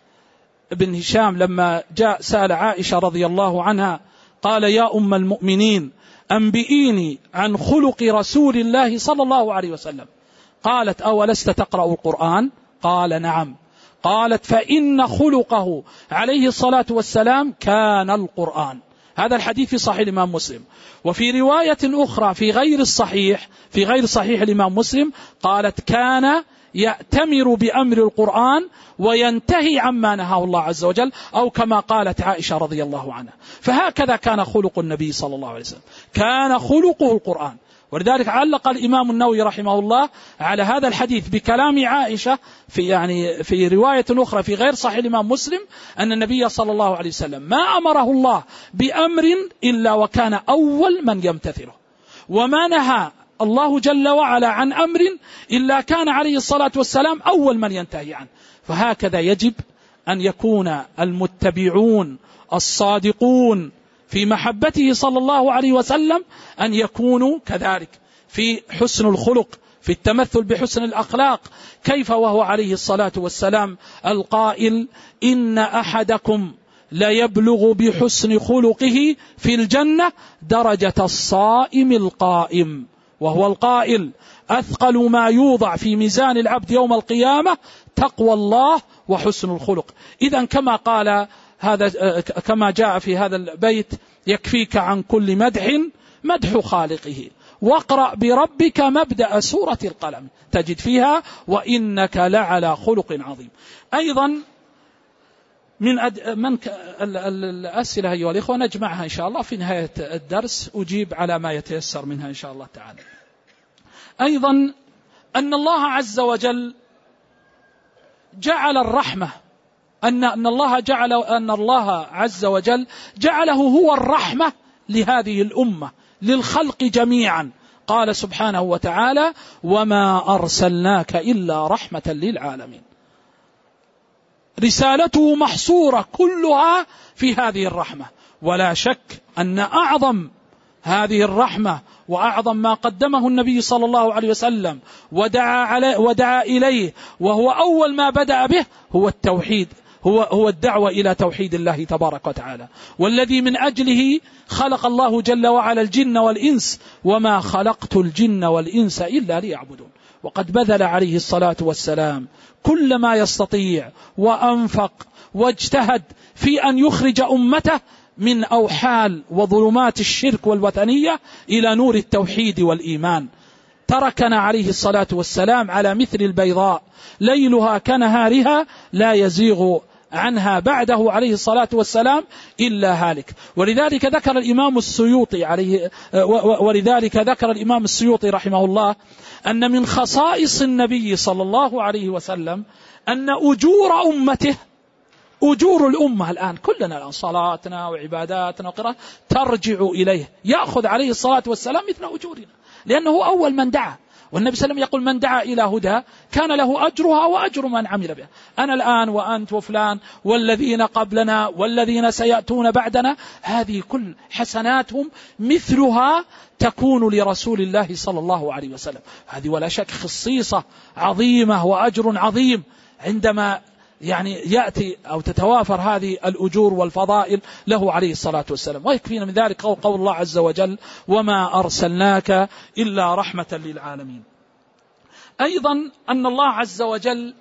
بن هشام لما جاء سأل عائشة رضي الله عنها قال: يا أم المؤمنين أنبئيني عن خلق رسول الله صلى الله عليه وسلم. قالت: أولست تقرأ القرآن؟ قال: نعم. قالت: فإن خلقه عليه الصلاة والسلام كان القرآن. هذا الحديث في صحيح الإمام مسلم. وفي رواية أخرى في غير الصحيح في غير صحيح الإمام مسلم قالت: كان يأتمر بأمر القرآن وينتهي عما نهاه الله عز وجل، أو كما قالت عائشة رضي الله عنها. فهكذا كان خلق النبي صلى الله عليه وسلم، كان خلقه القرآن. ولذلك علق الإمام النووي رحمه الله على هذا الحديث بكلام عائشة في يعني في رواية أخرى في غير صحيح الإمام مسلم أن النبي صلى الله عليه وسلم ما أمره الله بأمر إلا وكان أول من يمتثله، وما نهى الله جل وعلا عن أمر إلا كان عليه الصلاة والسلام أول من ينتهي عنه. فهكذا يجب أن يكون المتبعون الصادقون في محبته صلى الله عليه وسلم أن يكونوا كذلك في حسن الخلق، في التمثل بحسن الأخلاق. كيف وهو عليه الصلاة والسلام القائل: إن أحدكم لا يبلغ بحسن خلقه في الجنة درجة الصائم القائم. وهو القائل: أثقل ما يوضع في ميزان العبد يوم القيامة تقوى الله وحسن الخلق. إذن كما قال هذا كما جاء في هذا البيت: يكفيك عن كل مدح مدح خالقه، واقرأ بربك مبدأ سورة القلم تجد فيها: وإنك لعلى خلق عظيم. أيضا من, أد... من ك... الأسئلة أيها الإخوة نجمعها إن شاء الله في نهاية الدرس، أجيب على ما يتيسر منها إن شاء الله تعالى. أيضا أن الله عز وجل جعل الرحمة أن أن الله جعل أن الله عز وجل جعله هو الرحمة لهذه الأمة للخلق جميعا. قال سبحانه وتعالى: وما أرسلناك إلا رحمة للعالمين. رسالته محصورة كلها في هذه الرحمة. ولا شك أن أعظم هذه الرحمة وأعظم ما قدمه النبي صلى الله عليه وسلم ودعا, عليه ودعا إليه وهو أول ما بدأ به هو التوحيد، هو, هو الدعوة إلى توحيد الله تبارك وتعالى، والذي من أجله خلق الله جل وعلا الجن والإنس: وما خلقت الجن والإنس إلا ليعبدون. وقد بذل عليه الصلاة والسلام كل ما يستطيع وأنفق واجتهد في أن يخرج أمته من أوحال وظلمات الشرك والوثنية إلى نور التوحيد والإيمان. تركنا عليه الصلاة والسلام على مثل البيضاء ليلها كنهارها لا يزيغ عنها بعده عليه الصلاة والسلام إلا هالك. ولذلك ذكر الإمام السيوطي عليه ولذلك ذكر الإمام السيوطي رحمه الله أن من خصائص النبي صلى الله عليه وسلم أن أجور أمته، أجور الأمة الآن كلنا الآن صلاتنا وعباداتنا وقراءة ترجع إليه، يأخذ عليه الصلاة والسلام مثل أجورنا، لأنه أول من دعا والنبي صلى الله عليه وسلم يقول من دعا إلى هدى كان له أجرها وأجر من عمل بها. أنا الآن وأنت وفلان والذين قبلنا والذين سيأتون بعدنا، هذه كل حسناتهم مثلها تكون لرسول الله صلى الله عليه وسلم. هذه ولا شك خصيصة عظيمة وأجر عظيم عندما يعني يأتي أو تتوافر هذه الأجور والفضائل له عليه الصلاة والسلام. ويكفينا من ذلك قول الله عز وجل وما أرسلناك إلا رحمة للعالمين. أيضا أن الله عز وجل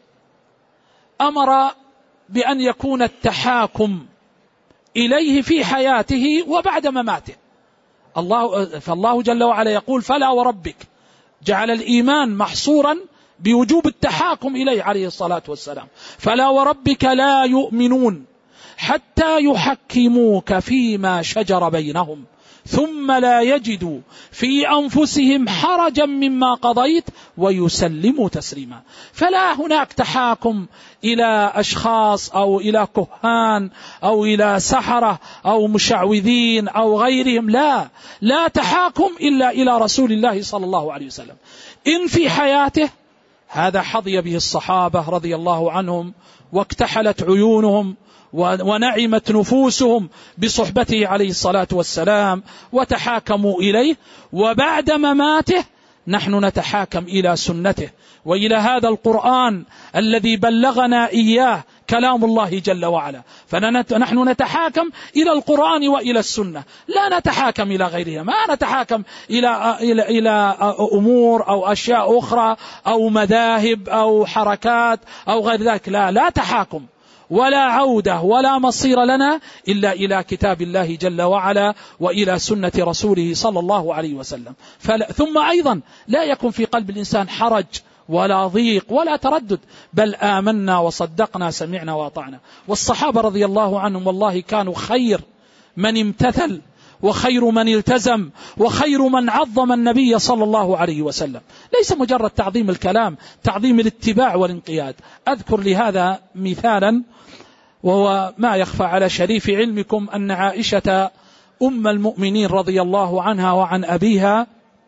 أمر بأن يكون التحاكم إليه في حياته وبعد مماته. الله فالله جل وعلا يقول فلا وربك، جعل الإيمان محصورا بوجوب التحاكم إليه عليه الصلاة والسلام. فلا وربك لا يؤمنون حتى يحكموك فيما شجر بينهم ثم لا يجدوا في أنفسهم حرجا مما قضيت ويسلموا تسليما. فلا هناك تحاكم إلى أشخاص أو إلى كهان أو إلى سحرة أو مشعوذين أو غيرهم، لا لا تحاكم إلا إلى رسول الله صلى الله عليه وسلم. إن في حياته هذا حظي به الصحابة رضي الله عنهم واكتحلت عيونهم ونعمت نفوسهم بصحبته عليه الصلاة والسلام وتحاكموا إليه. وبعد مماته نحن نتحاكم إلى سنته وإلى هذا القرآن الذي بلغنا إياه كلام الله جل وعلا. فنحن نتحاكم إلى القرآن وإلى السنة، لا نتحاكم إلى غيرها. ما نتحاكم إلى, إلى, إلى أمور أو أشياء أخرى أو مذاهب أو حركات أو غير ذلك، لا لا تحاكم ولا عودة ولا مصير لنا إلا إلى كتاب الله جل وعلا وإلى سنة رسوله صلى الله عليه وسلم. ثم أيضا لا يكون في قلب الإنسان حرج ولا ضيق ولا تردد، بل آمنا وصدقنا سمعنا وأطعنا. والصحابة رضي الله عنهم والله كانوا خير من امتثل وخير من التزم وخير من عظم النبي صلى الله عليه وسلم. ليس مجرد تعظيم الكلام، تعظيم الاتباع والانقياد. أذكر لهذا مثالا، وهو ما يخفى على شريف علمكم أن عائشة أم المؤمنين رضي الله عنها وعن أبيها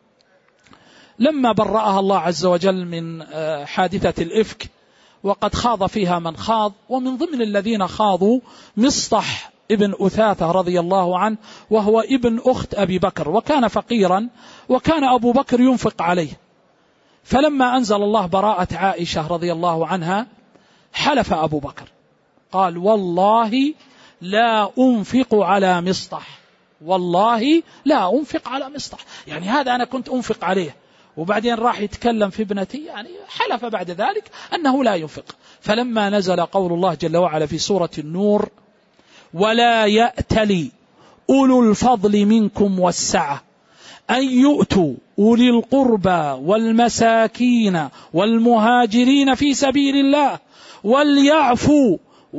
لما برأها الله عز وجل من حادثة الإفك، وقد خاض فيها من خاض، ومن ضمن الذين خاضوا مصطح ابن أثاثة رضي الله عنه، وهو ابن أخت أبي بكر، وكان فقيرا وكان أبو بكر ينفق عليه. فلما أنزل الله براءة عائشة رضي الله عنها حلف أبو بكر قال والله لا أنفق على مصطح، والله لا أنفق على مصطح، يعني هذا أنا كنت أنفق عليه، وبعدين راح يتكلم في ابنتي، يعني حلف بعد ذلك أنه لا ينفق. فلما نزل قول الله جل وعلا في سورة النور ولا يأتل أولو الفضل منكم والسعة أن يؤتوا أولي القربى والمساكين والمهاجرين في سبيل الله وليعفوا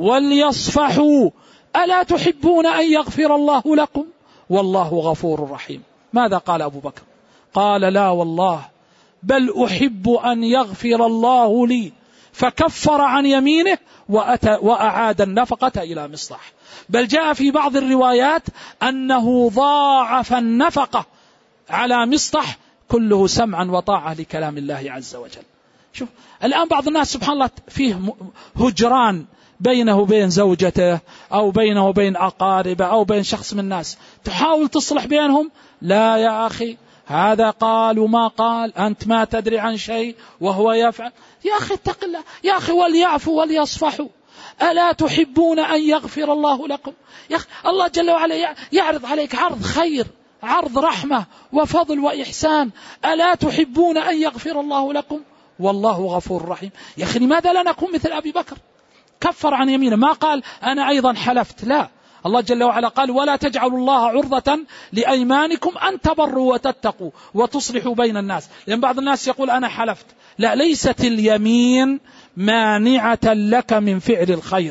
وليصفحوا ألا تحبون أن يغفر الله لكم والله غفور رحيم. ماذا قال أبو بكر؟ قال لا والله بل أحب أن يغفر الله لي، فكفر عن يمينه وأتى وأعاد النفقة إلى مصطح. بل جاء في بعض الروايات أنه ضاعف النفقة على مصطح، كله سمعا وطاعة لكلام الله عز وجل. شوف الآن بعض الناس سبحان الله فيه هجران بينه وبين زوجته أو بينه وبين أقاربه أو بين شخص من الناس، تحاول تصلح بينهم، لا يا أخي هذا قال وما قال، أنت ما تدري عن شيء وهو يفعل. يا أخي اتق الله، يا أخي وليعفوا وليصفحوا ألا تحبون أن يغفر الله لكم. يا أخي الله جل وعلا يعرض عليك عرض خير، عرض رحمة وفضل وإحسان، ألا تحبون أن يغفر الله لكم والله غفور رحيم. يا أخي لماذا لا نكون مثل أبي بكر؟ كفر عن يمينه، ما قال أنا أيضا حلفت، لا، الله جل وعلا قال ولا تجعلوا الله عرضة لأيمانكم أن تبروا وتتقوا وتصلحوا بين الناس. لأن بعض الناس يقول أنا حلفت، لا، ليست اليمين مانعة لك من فعل الخير.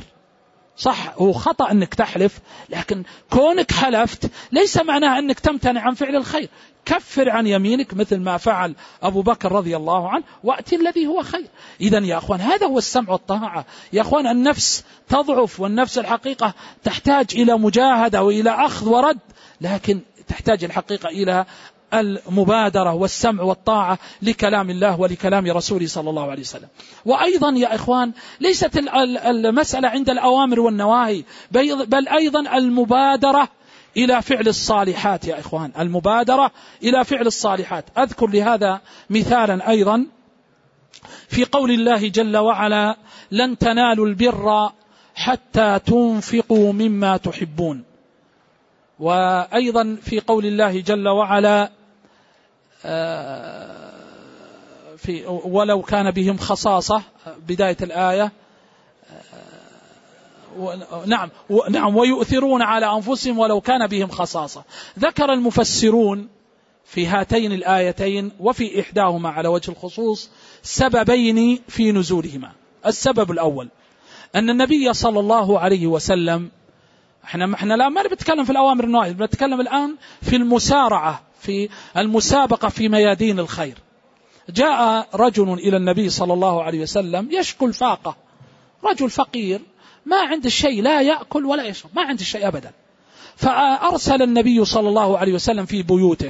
صح هو خطأ أنك تحلف، لكن كونك حلفت ليس معناه أنك تمتنع عن فعل الخير. كفر عن يمينك مثل ما فعل أبو بكر رضي الله عنه وأتي الذي هو خير. إذن يا أخوان هذا هو السمع والطاعة. يا أخوان النفس تضعف، والنفس الحقيقة تحتاج إلى مجاهدة وإلى أخذ ورد، لكن تحتاج الحقيقة إلى المبادرة والسمع والطاعة لكلام الله ولكلام رسوله صلى الله عليه وسلم. وأيضا يا إخوان ليست المسألة عند الأوامر والنواهي، بل أيضا المبادرة إلى فعل الصالحات يا إخوان، المبادرة إلى فعل الصالحات. أذكر لهذا مثالا أيضا في قول الله جل وعلا: لن تنالوا البر حتى تنفقوا مما تحبون. وأيضا في قول الله جل وعلا في ولو كان بهم خصاصة، بداية الآية، نعم نعم ويؤثرون على أنفسهم ولو كان بهم خصاصة. ذكر المفسرون في هاتين الآيتين وفي إحداهما على وجه الخصوص سببين في نزولهما. السبب الأول أن النبي صلى الله عليه وسلم، احنا احنا لا ما بنتكلم في الأوامر والنواهي، بنتكلم الآن في المسارعة، في المسابقة في ميادين الخير. جاء رجل إلى النبي صلى الله عليه وسلم يشكو الفاقة، رجل فقير ما عنده شيء، لا يأكل ولا يشرب، ما عنده شيء أبدا. فأرسل النبي صلى الله عليه وسلم في بيوته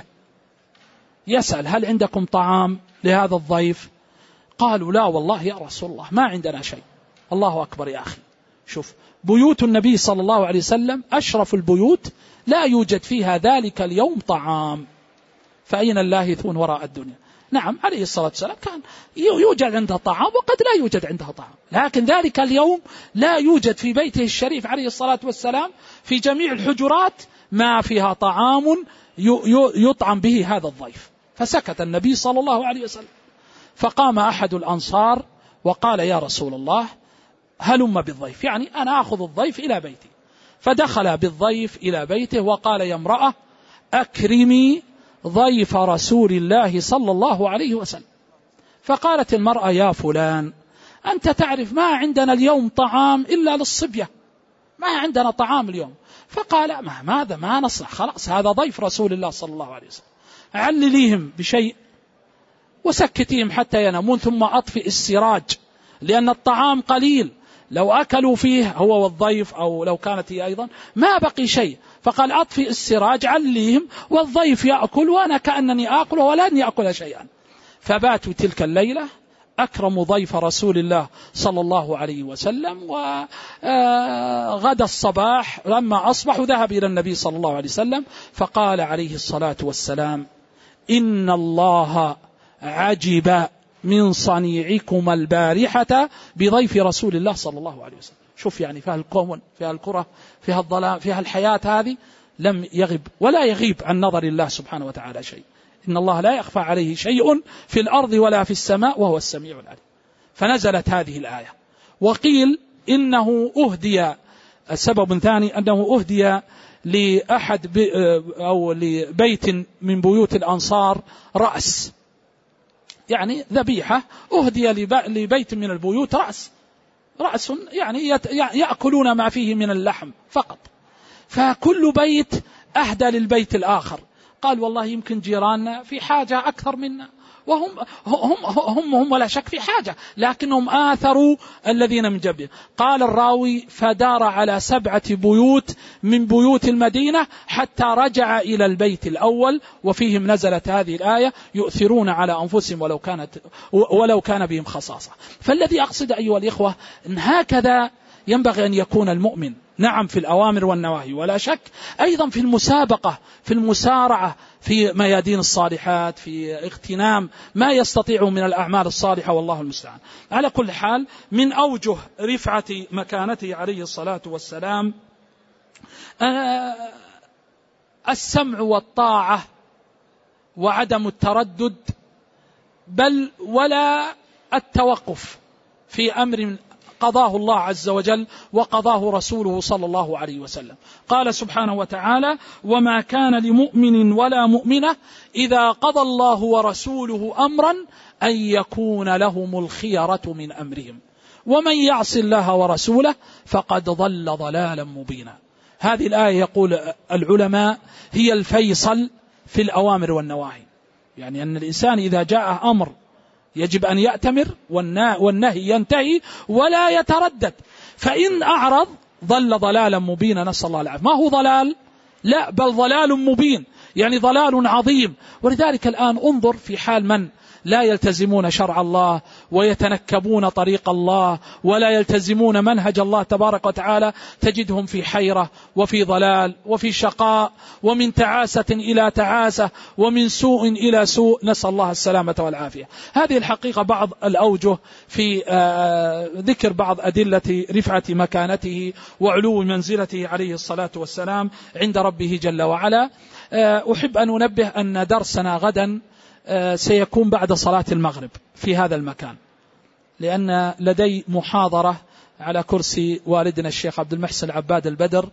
يسأل: هل عندكم طعام لهذا الضيف؟ قالوا: لا والله يا رسول الله ما عندنا شيء. الله أكبر يا أخي، شوف بيوت النبي صلى الله عليه وسلم أشرف البيوت، لا يوجد فيها ذلك اليوم طعام، فأين اللاهثون وراء الدنيا؟ نعم عليه الصلاة والسلام كان يوجد عنده طعام وقد لا يوجد عنده طعام، لكن ذلك اليوم لا يوجد في بيته الشريف عليه الصلاة والسلام في جميع الحجرات ما فيها طعام يطعم به هذا الضيف. فسكت النبي صلى الله عليه وسلم، فقام أحد الأنصار وقال: يا رسول الله هلم بالضيف، يعني أنا أخذ الضيف إلى بيتي. فدخل بالضيف إلى بيته وقال: يا امرأة أكرمي ضيف رسول الله صلى الله عليه وسلم. فقالت المرأة: يا فلان أنت تعرف ما عندنا اليوم طعام إلا للصبية، ما عندنا طعام اليوم. فقال: ما ماذا ما نصنع، خلاص هذا ضيف رسول الله صلى الله عليه وسلم، علليهم بشيء وسكتيهم حتى ينامون، ثم أطفئ السراج، لأن الطعام قليل، لو أكلوا فيه هو والضيف أو لو كانت هي أيضا ما بقي شيء. فقال: أطفئ السراج عليهم والضيف يأكل وأنا كأنني آكل ولن يأكل شيئا. فباتوا تلك الليلة أكرموا ضيف رسول الله صلى الله عليه وسلم. وغدا الصباح لما أصبحوا ذهب إلى النبي صلى الله عليه وسلم فقال عليه الصلاة والسلام: إن الله عجب من صنيعكم البارحة بضيف رسول الله صلى الله عليه وسلم. شوف يعني فيها القوم، فيها الكرة، فيها الظلام، فيها الحياة هذه لم يغب ولا يغيب عن نظر الله سبحانه وتعالى شيء. إن الله لا يخفى عليه شيء في الأرض ولا في السماء وهو السميع العليم. فنزلت هذه الآية. وقيل إنه أهدي، سبب ثاني أنه أهدي لأحد أو لبيت من بيوت الأنصار رأس، يعني ذبيحة أهدي لبيت من البيوت رأس، رأس يعني يأكلون ما فيه من اللحم فقط. فكل بيت أهدى للبيت الآخر. قال: والله يمكن جيراننا في حاجة أكثر منا، وهم هم هم هم ولا شك في حاجة، لكنهم آثروا الذين من جنبهم. قال الراوي: فدار على سبعة بيوت من بيوت المدينة حتى رجع إلى البيت الأول، وفيهم نزلت هذه الآية: يؤثرون على أنفسهم ولو كانت ولو كان بهم خصاصة. فالذي أقصد أيها الإخوة أن هكذا ينبغي أن يكون المؤمن، نعم في الأوامر والنواهي، ولا شك أيضا في المسابقة، في المسارعة في ميادين الصالحات، في اغتنام ما يستطيع من الأعمال الصالحة، والله المستعان. على كل حال من أوجه رفعة مكانته عليه الصلاة والسلام السمع والطاعة وعدم التردد، بل ولا التوقف في أمر قضاه الله عز وجل وقضاه رسوله صلى الله عليه وسلم. قال سبحانه وتعالى: وما كان لمؤمن ولا مؤمنة إذا قضى الله ورسوله أمرا أن يكون لهم الخيرة من أمرهم ومن يعص الله ورسوله فقد ضل ضلالا مبينا. هذه الآية يقول العلماء هي الفيصل في الأوامر والنواهي، يعني أن الإنسان إذا جاء أمر يجب أن يأتمر والنهي ينتهي ولا يتردد، فإن أعرض ضل ضلالا مبينا، نسأل الله العافية. ما هو ضلال؟ لا، بل ضلال مبين، يعني ضلال عظيم. ولذلك الآن انظر في حال من لا يلتزمون شرع الله ويتنكبون طريق الله ولا يلتزمون منهج الله تبارك وتعالى، تجدهم في حيرة وفي ضلال وفي شقاء، ومن تعاسة إلى تعاسة، ومن سوء إلى سوء، نسأل الله السلامة والعافية. هذه الحقيقة بعض الأوجه في ذكر بعض أدلة رفعة مكانته وعلو منزلته عليه الصلاة والسلام عند ربه جل وعلا. أحب أن أنبه أن درسنا غدا سيكون بعد صلاة المغرب في هذا المكان، لأن لدي محاضرة على كرسي والدنا الشيخ عبد المحسن عباد البدر.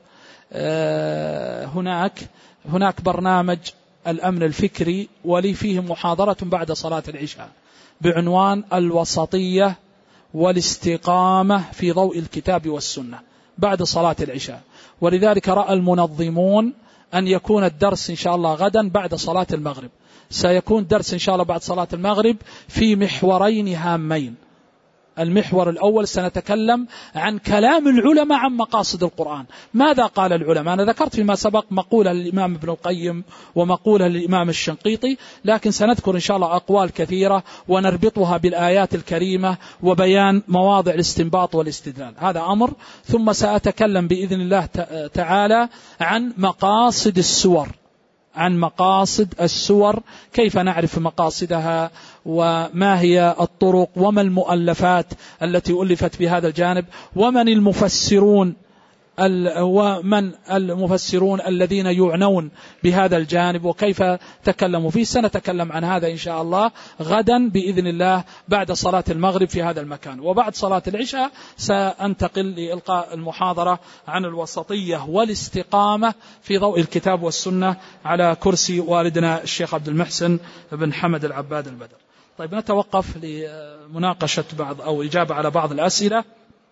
هناك هناك برنامج الأمن الفكري، ولي فيه محاضرة بعد صلاة العشاء بعنوان الوسطية والاستقامة في ضوء الكتاب والسنة بعد صلاة العشاء. ولذلك رأى المنظمون أن يكون الدرس إن شاء الله غدا بعد صلاة المغرب. سيكون درس إن شاء الله بعد صلاة المغرب في محورين هامين. المحور الأول سنتكلم عن كلام العلماء عن مقاصد القرآن. ماذا قال العلماء؟ أنا ذكرت فيما سبق مقولة للإمام ابن القيم ومقولة للإمام الشنقيطي، لكن سنذكر إن شاء الله أقوال كثيرة ونربطها بالآيات الكريمة وبيان مواضع الاستنباط والاستدلال. هذا أمر. ثم سأتكلم بإذن الله تعالى عن مقاصد السور، عن مقاصد السور، كيف نعرف مقاصدها، وما هي الطرق، وما المؤلفات التي ألفت بهذا الجانب، ومن المفسرون ومن المفسرون الذين يعنون بهذا الجانب وكيف تكلموا فيه. سنتكلم عن هذا إن شاء الله غدا بإذن الله بعد صلاة المغرب في هذا المكان. وبعد صلاة العشاء سأنتقل لإلقاء المحاضرة عن الوسطية والاستقامة في ضوء الكتاب والسنة على كرسي والدنا الشيخ عبد المحسن بن حمد العباد البدر. طيب، نتوقف لمناقشة بعض أو إجابة على بعض الأسئلة.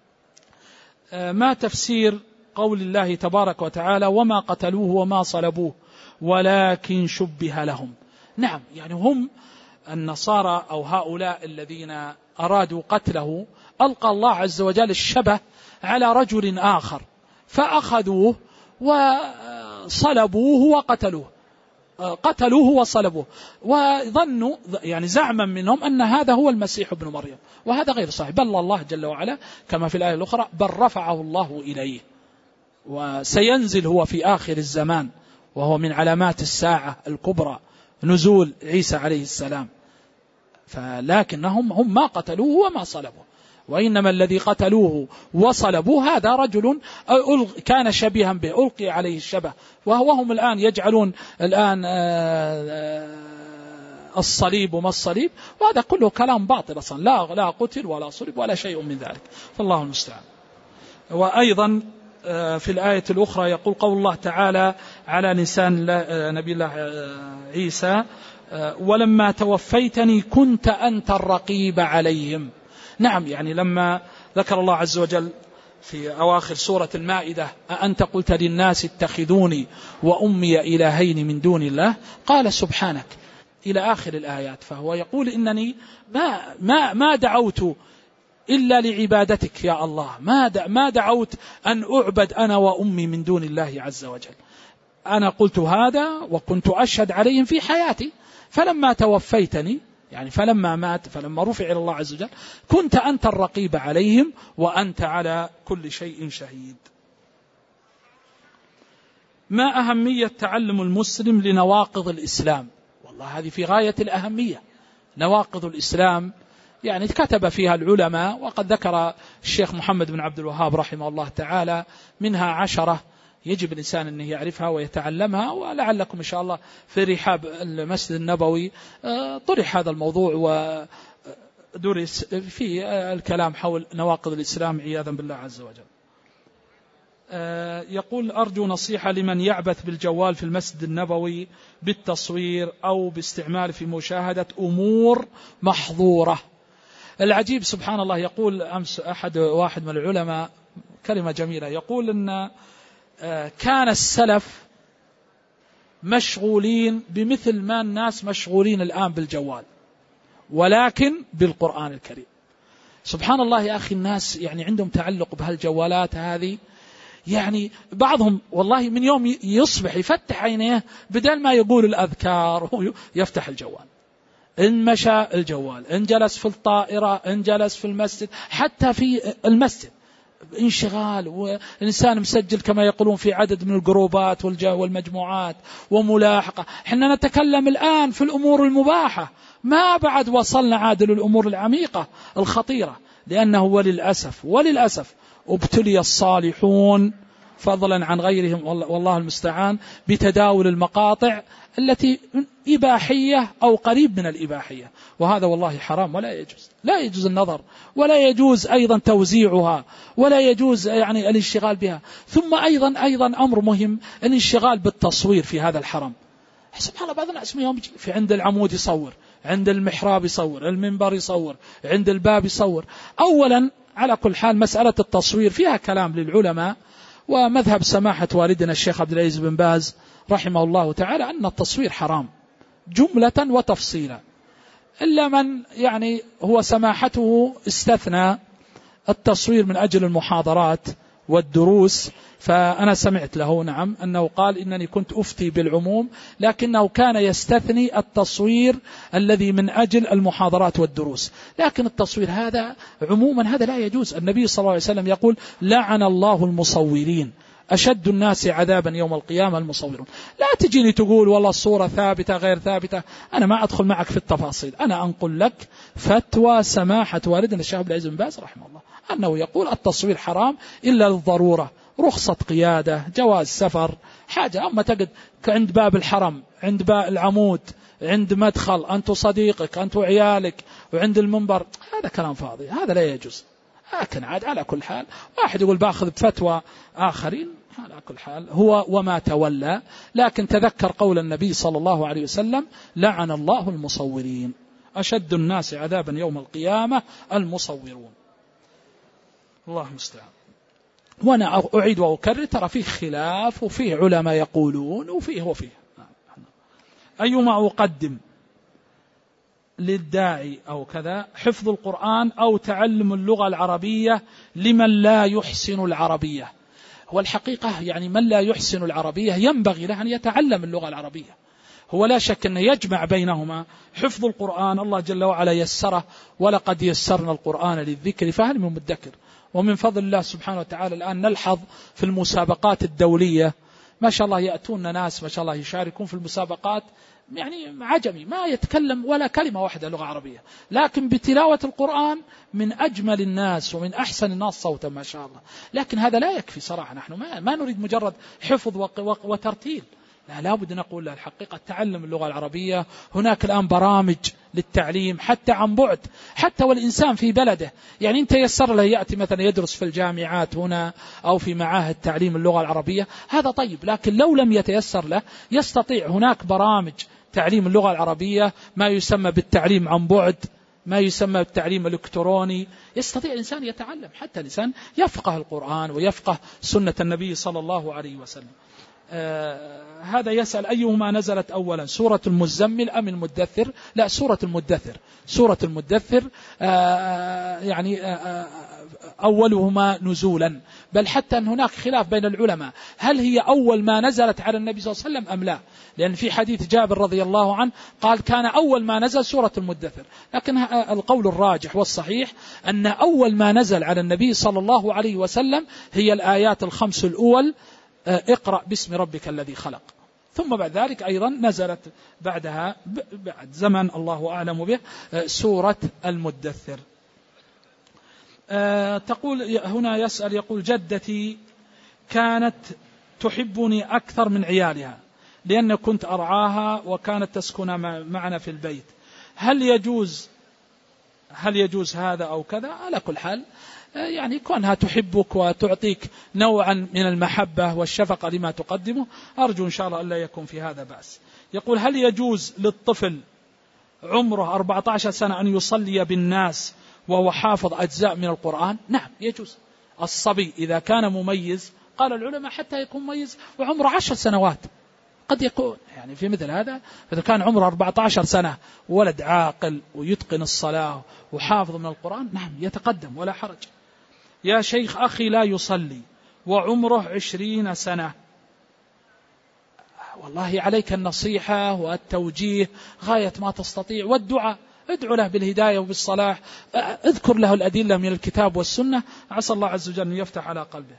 ما تفسير قول الله تبارك وتعالى وما قتلوه وما صلبوه ولكن شبه لهم؟ نعم، يعني هم النصارى أو هؤلاء الذين أرادوا قتله ألقى الله عز وجل الشبه على رجل آخر فأخذوه وصلبوه وقتلوه، قتلوه وصلبوه، وظنوا يعني زعما منهم أن هذا هو المسيح ابن مريم، وهذا غير صحيح. بل الله جل وعلا كما في الآية الأخرى بل رفعه الله إليه، وسينزل هو في آخر الزمان، وهو من علامات الساعة الكبرى نزول عيسى عليه السلام. فلكنهم هم ما قتلوه وما صلبوه، وإنما الذي قتلوه وصلبوه هذا رجل كان شبيها به، ألقي عليه الشبه، وهم الآن يجعلون الآن الصليب وما الصليب، وهذا كله كلام باطل أصلا، لا لا قتل ولا صلب ولا شيء من ذلك، فالله المستعان. وأيضا في الآية الأخرى يقول قول الله تعالى على لسان نبي الله عيسى ولما توفيتني كنت أنت الرقيب عليهم. نعم، يعني لما ذكر الله عز وجل في أواخر سورة المائدة أأنت قلت للناس اتخذوني وأمي إلهين من دون الله، قال سبحانك إلى آخر الآيات. فهو يقول إنني ما, ما, ما دعوت إلا لعبادتك يا الله، ما ما دعوت أن أعبد أنا وأمي من دون الله عز وجل. أنا قلت هذا وكنت أشهد عليهم في حياتي، فلما توفيتني يعني فلما مات فلما رفع إلى الله عز وجل كنت أنت الرقيب عليهم وأنت على كل شيء شهيد. ما أهمية تعلم المسلم لنواقض الإسلام؟ والله هذه في غاية الأهمية. نواقض الإسلام يعني كتب فيها العلماء، وقد ذكر الشيخ محمد بن عبد الوهاب رحمه الله تعالى منها عشرة يجب الإنسان أن يعرفها ويتعلمها، ولعلكم إن شاء الله في رحاب المسجد النبوي طرح هذا الموضوع ودرس في الكلام حول نواقض الإسلام عياذا بالله عز وجل. يقول أرجو نصيحة لمن يعبث بالجوال في المسجد النبوي بالتصوير أو باستعمال في مشاهدة أمور محظورة. العجيب سبحان الله، يقول أمس أحد واحد من العلماء كلمة جميلة، يقول أن كان السلف مشغولين بمثل ما الناس مشغولين الآن بالجوال، ولكن بالقرآن الكريم. سبحان الله يا أخي، الناس يعني عندهم تعلق بهالجوالات هذه، يعني بعضهم والله من يوم يصبح يفتح عينيه بدل ما يقول الأذكار يفتح الجوال، إن مشى الجوال، إن جلس في الطائرة، إن جلس في المسجد، حتى في المسجد انشغال، والإنسان مسجل كما يقولون في عدد من الجروبات والمجموعات وملاحقة. حنا نتكلم الآن في الأمور المباحة، ما بعد وصلنا عادل الأمور العميقة الخطيرة، لأنه وللأسف وللأسف ابتلي الصالحون فضلا عن غيرهم والله المستعان بتداول المقاطع التي إباحية أو قريب من الإباحية، وهذا والله حرام ولا يجوز، لا يجوز النظر ولا يجوز أيضا توزيعها ولا يجوز يعني الانشغال بها. ثم أيضا أيضا أمر مهم الانشغال بالتصوير في هذا الحرم. سبحان الله بعض الناس يوم في عند العمود يصور، عند المحراب يصور، المنبر يصور، عند الباب يصور. أولا على كل حال مسألة التصوير فيها كلام للعلماء، ومذهب سماحة والدنا الشيخ عبد العزيز بن باز رحمه الله تعالى أن التصوير حرام جملة وتفصيلا، إلا من يعني هو سماحته استثنى التصوير من أجل المحاضرات والدروس، فأنا سمعت له نعم أنه قال إنني كنت أفتي بالعموم، لكنه كان يستثني التصوير الذي من أجل المحاضرات والدروس. لكن التصوير هذا عموما هذا لا يجوز. النبي صلى الله عليه وسلم يقول لعن الله المصورين أشد الناس عذابا يوم القيامة المصورون. لا تجيني تقول والله الصورة ثابتة غير ثابتة، أنا ما أدخل معك في التفاصيل، أنا أنقل لك فتوى سماحة والدنا الشيخ عبد العزيز بن باز رحمه الله أنه يقول التصوير حرام إلا للضرورة، رخصة قيادة، جواز سفر، حاجة. أما تجد عند باب الحرم، عند باب العمود، عند مدخل، أنت وصديقك أنت وعيالك، وعند المنبر، هذا كلام فاضي، هذا لا يجوز. لكن عاد على كل حال واحد يقول باخذ بفتوى آخرين، على كل حال هو وما تولى. لكن تذكر قول النبي صلى الله عليه وسلم لعن الله المصورين أشد الناس عذابا يوم القيامة المصورون. الله المستعان. وأنا أعيد وأكرر ترى فيه خلاف وفيه علماء يقولون وفيه وفيه. أيما أقدم للداعي أو كذا حفظ القرآن أو تعلم اللغة العربية لمن لا يحسن العربية؟ هو الحقيقة يعني من لا يحسن العربية ينبغي له أن يتعلم اللغة العربية، هو لا شك أن يجمع بينهما. حفظ القرآن الله جل وعلا يسره، ولقد يسرنا القرآن للذكر فهل من مدكر. ومن فضل الله سبحانه وتعالى الآن نلحظ في المسابقات الدولية ما شاء الله يأتون ناس ما شاء الله يشاركون في المسابقات يعني عجمي ما يتكلم ولا كلمة واحدة لغة عربية، لكن بتلاوة القرآن من أجمل الناس ومن أحسن الناس صوتا ما شاء الله. لكن هذا لا يكفي صراحة، نحن ما, ما نريد مجرد حفظ وترتيل، لا لابد نقول له الحقيقة تعلم اللغة العربية. هناك الآن برامج للتعليم حتى عن بعد، حتى والإنسان في بلده، يعني أنت يسر له يأتي مثلا يدرس في الجامعات هنا أو في معاهد تعليم اللغة العربية، هذا طيب. لكن لو لم يتيسر له يستطيع هناك برامج تعليم اللغة العربية ما يسمى بالتعليم عن بعد، ما يسمى بالتعليم الإلكتروني، يستطيع الإنسان يتعلم حتى الإنسان يفقه القرآن ويفقه سنة النبي صلى الله عليه وسلم. آه هذا يسأل أيهما نزلت أولا سورة المزمل أم المدثر؟ لا سورة المدثر، سورة المدثر آه يعني آه أولهما نزولا، بل حتى أن هناك خلاف بين العلماء هل هي أول ما نزلت على النبي صلى الله عليه وسلم أم لا، لأن في حديث جابر رضي الله عنه قال كان أول ما نزل سورة المدثر. لكن القول الراجح والصحيح أن أول ما نزل على النبي صلى الله عليه وسلم هي الآيات الخمس الأول اقرأ باسم ربك الذي خلق، ثم بعد ذلك أيضا نزلت بعدها بعد زمن الله أعلم به سورة المدثر. أه تقول هنا يسأل يقول جدتي كانت تحبني أكثر من عيالها لأن كنت أرعاها وكانت تسكن معنا في البيت، هل يجوز هل يجوز هذا أو كذا؟ على كل حال يعني كونها تحبك وتعطيك نوعا من المحبة والشفقة لما تقدمه، أرجو إن شاء الله أن لا يكون في هذا بأس. يقول هل يجوز للطفل عمره أربعة عشر سنة أن يصلي بالناس وهو حافظ أجزاء من القرآن؟ نعم يجوز. الصبي إذا كان مميز قال العلماء حتى يكون مميز وعمره عشر سنوات قد يكون يعني في مثل هذا، إذا كان عمره أربعة عشر سنة ولد عاقل ويتقن الصلاة وحافظ من القرآن نعم يتقدم ولا حرج. يا شيخ أخي لا يصلي وعمره عشرين سنة. والله عليك النصيحة والتوجيه غاية ما تستطيع، والدعاء، ادعو له بالهداية وبالصلاح، اذكر له الأدلة من الكتاب والسنة، عسى الله عز وجل أن يفتح على قلبه.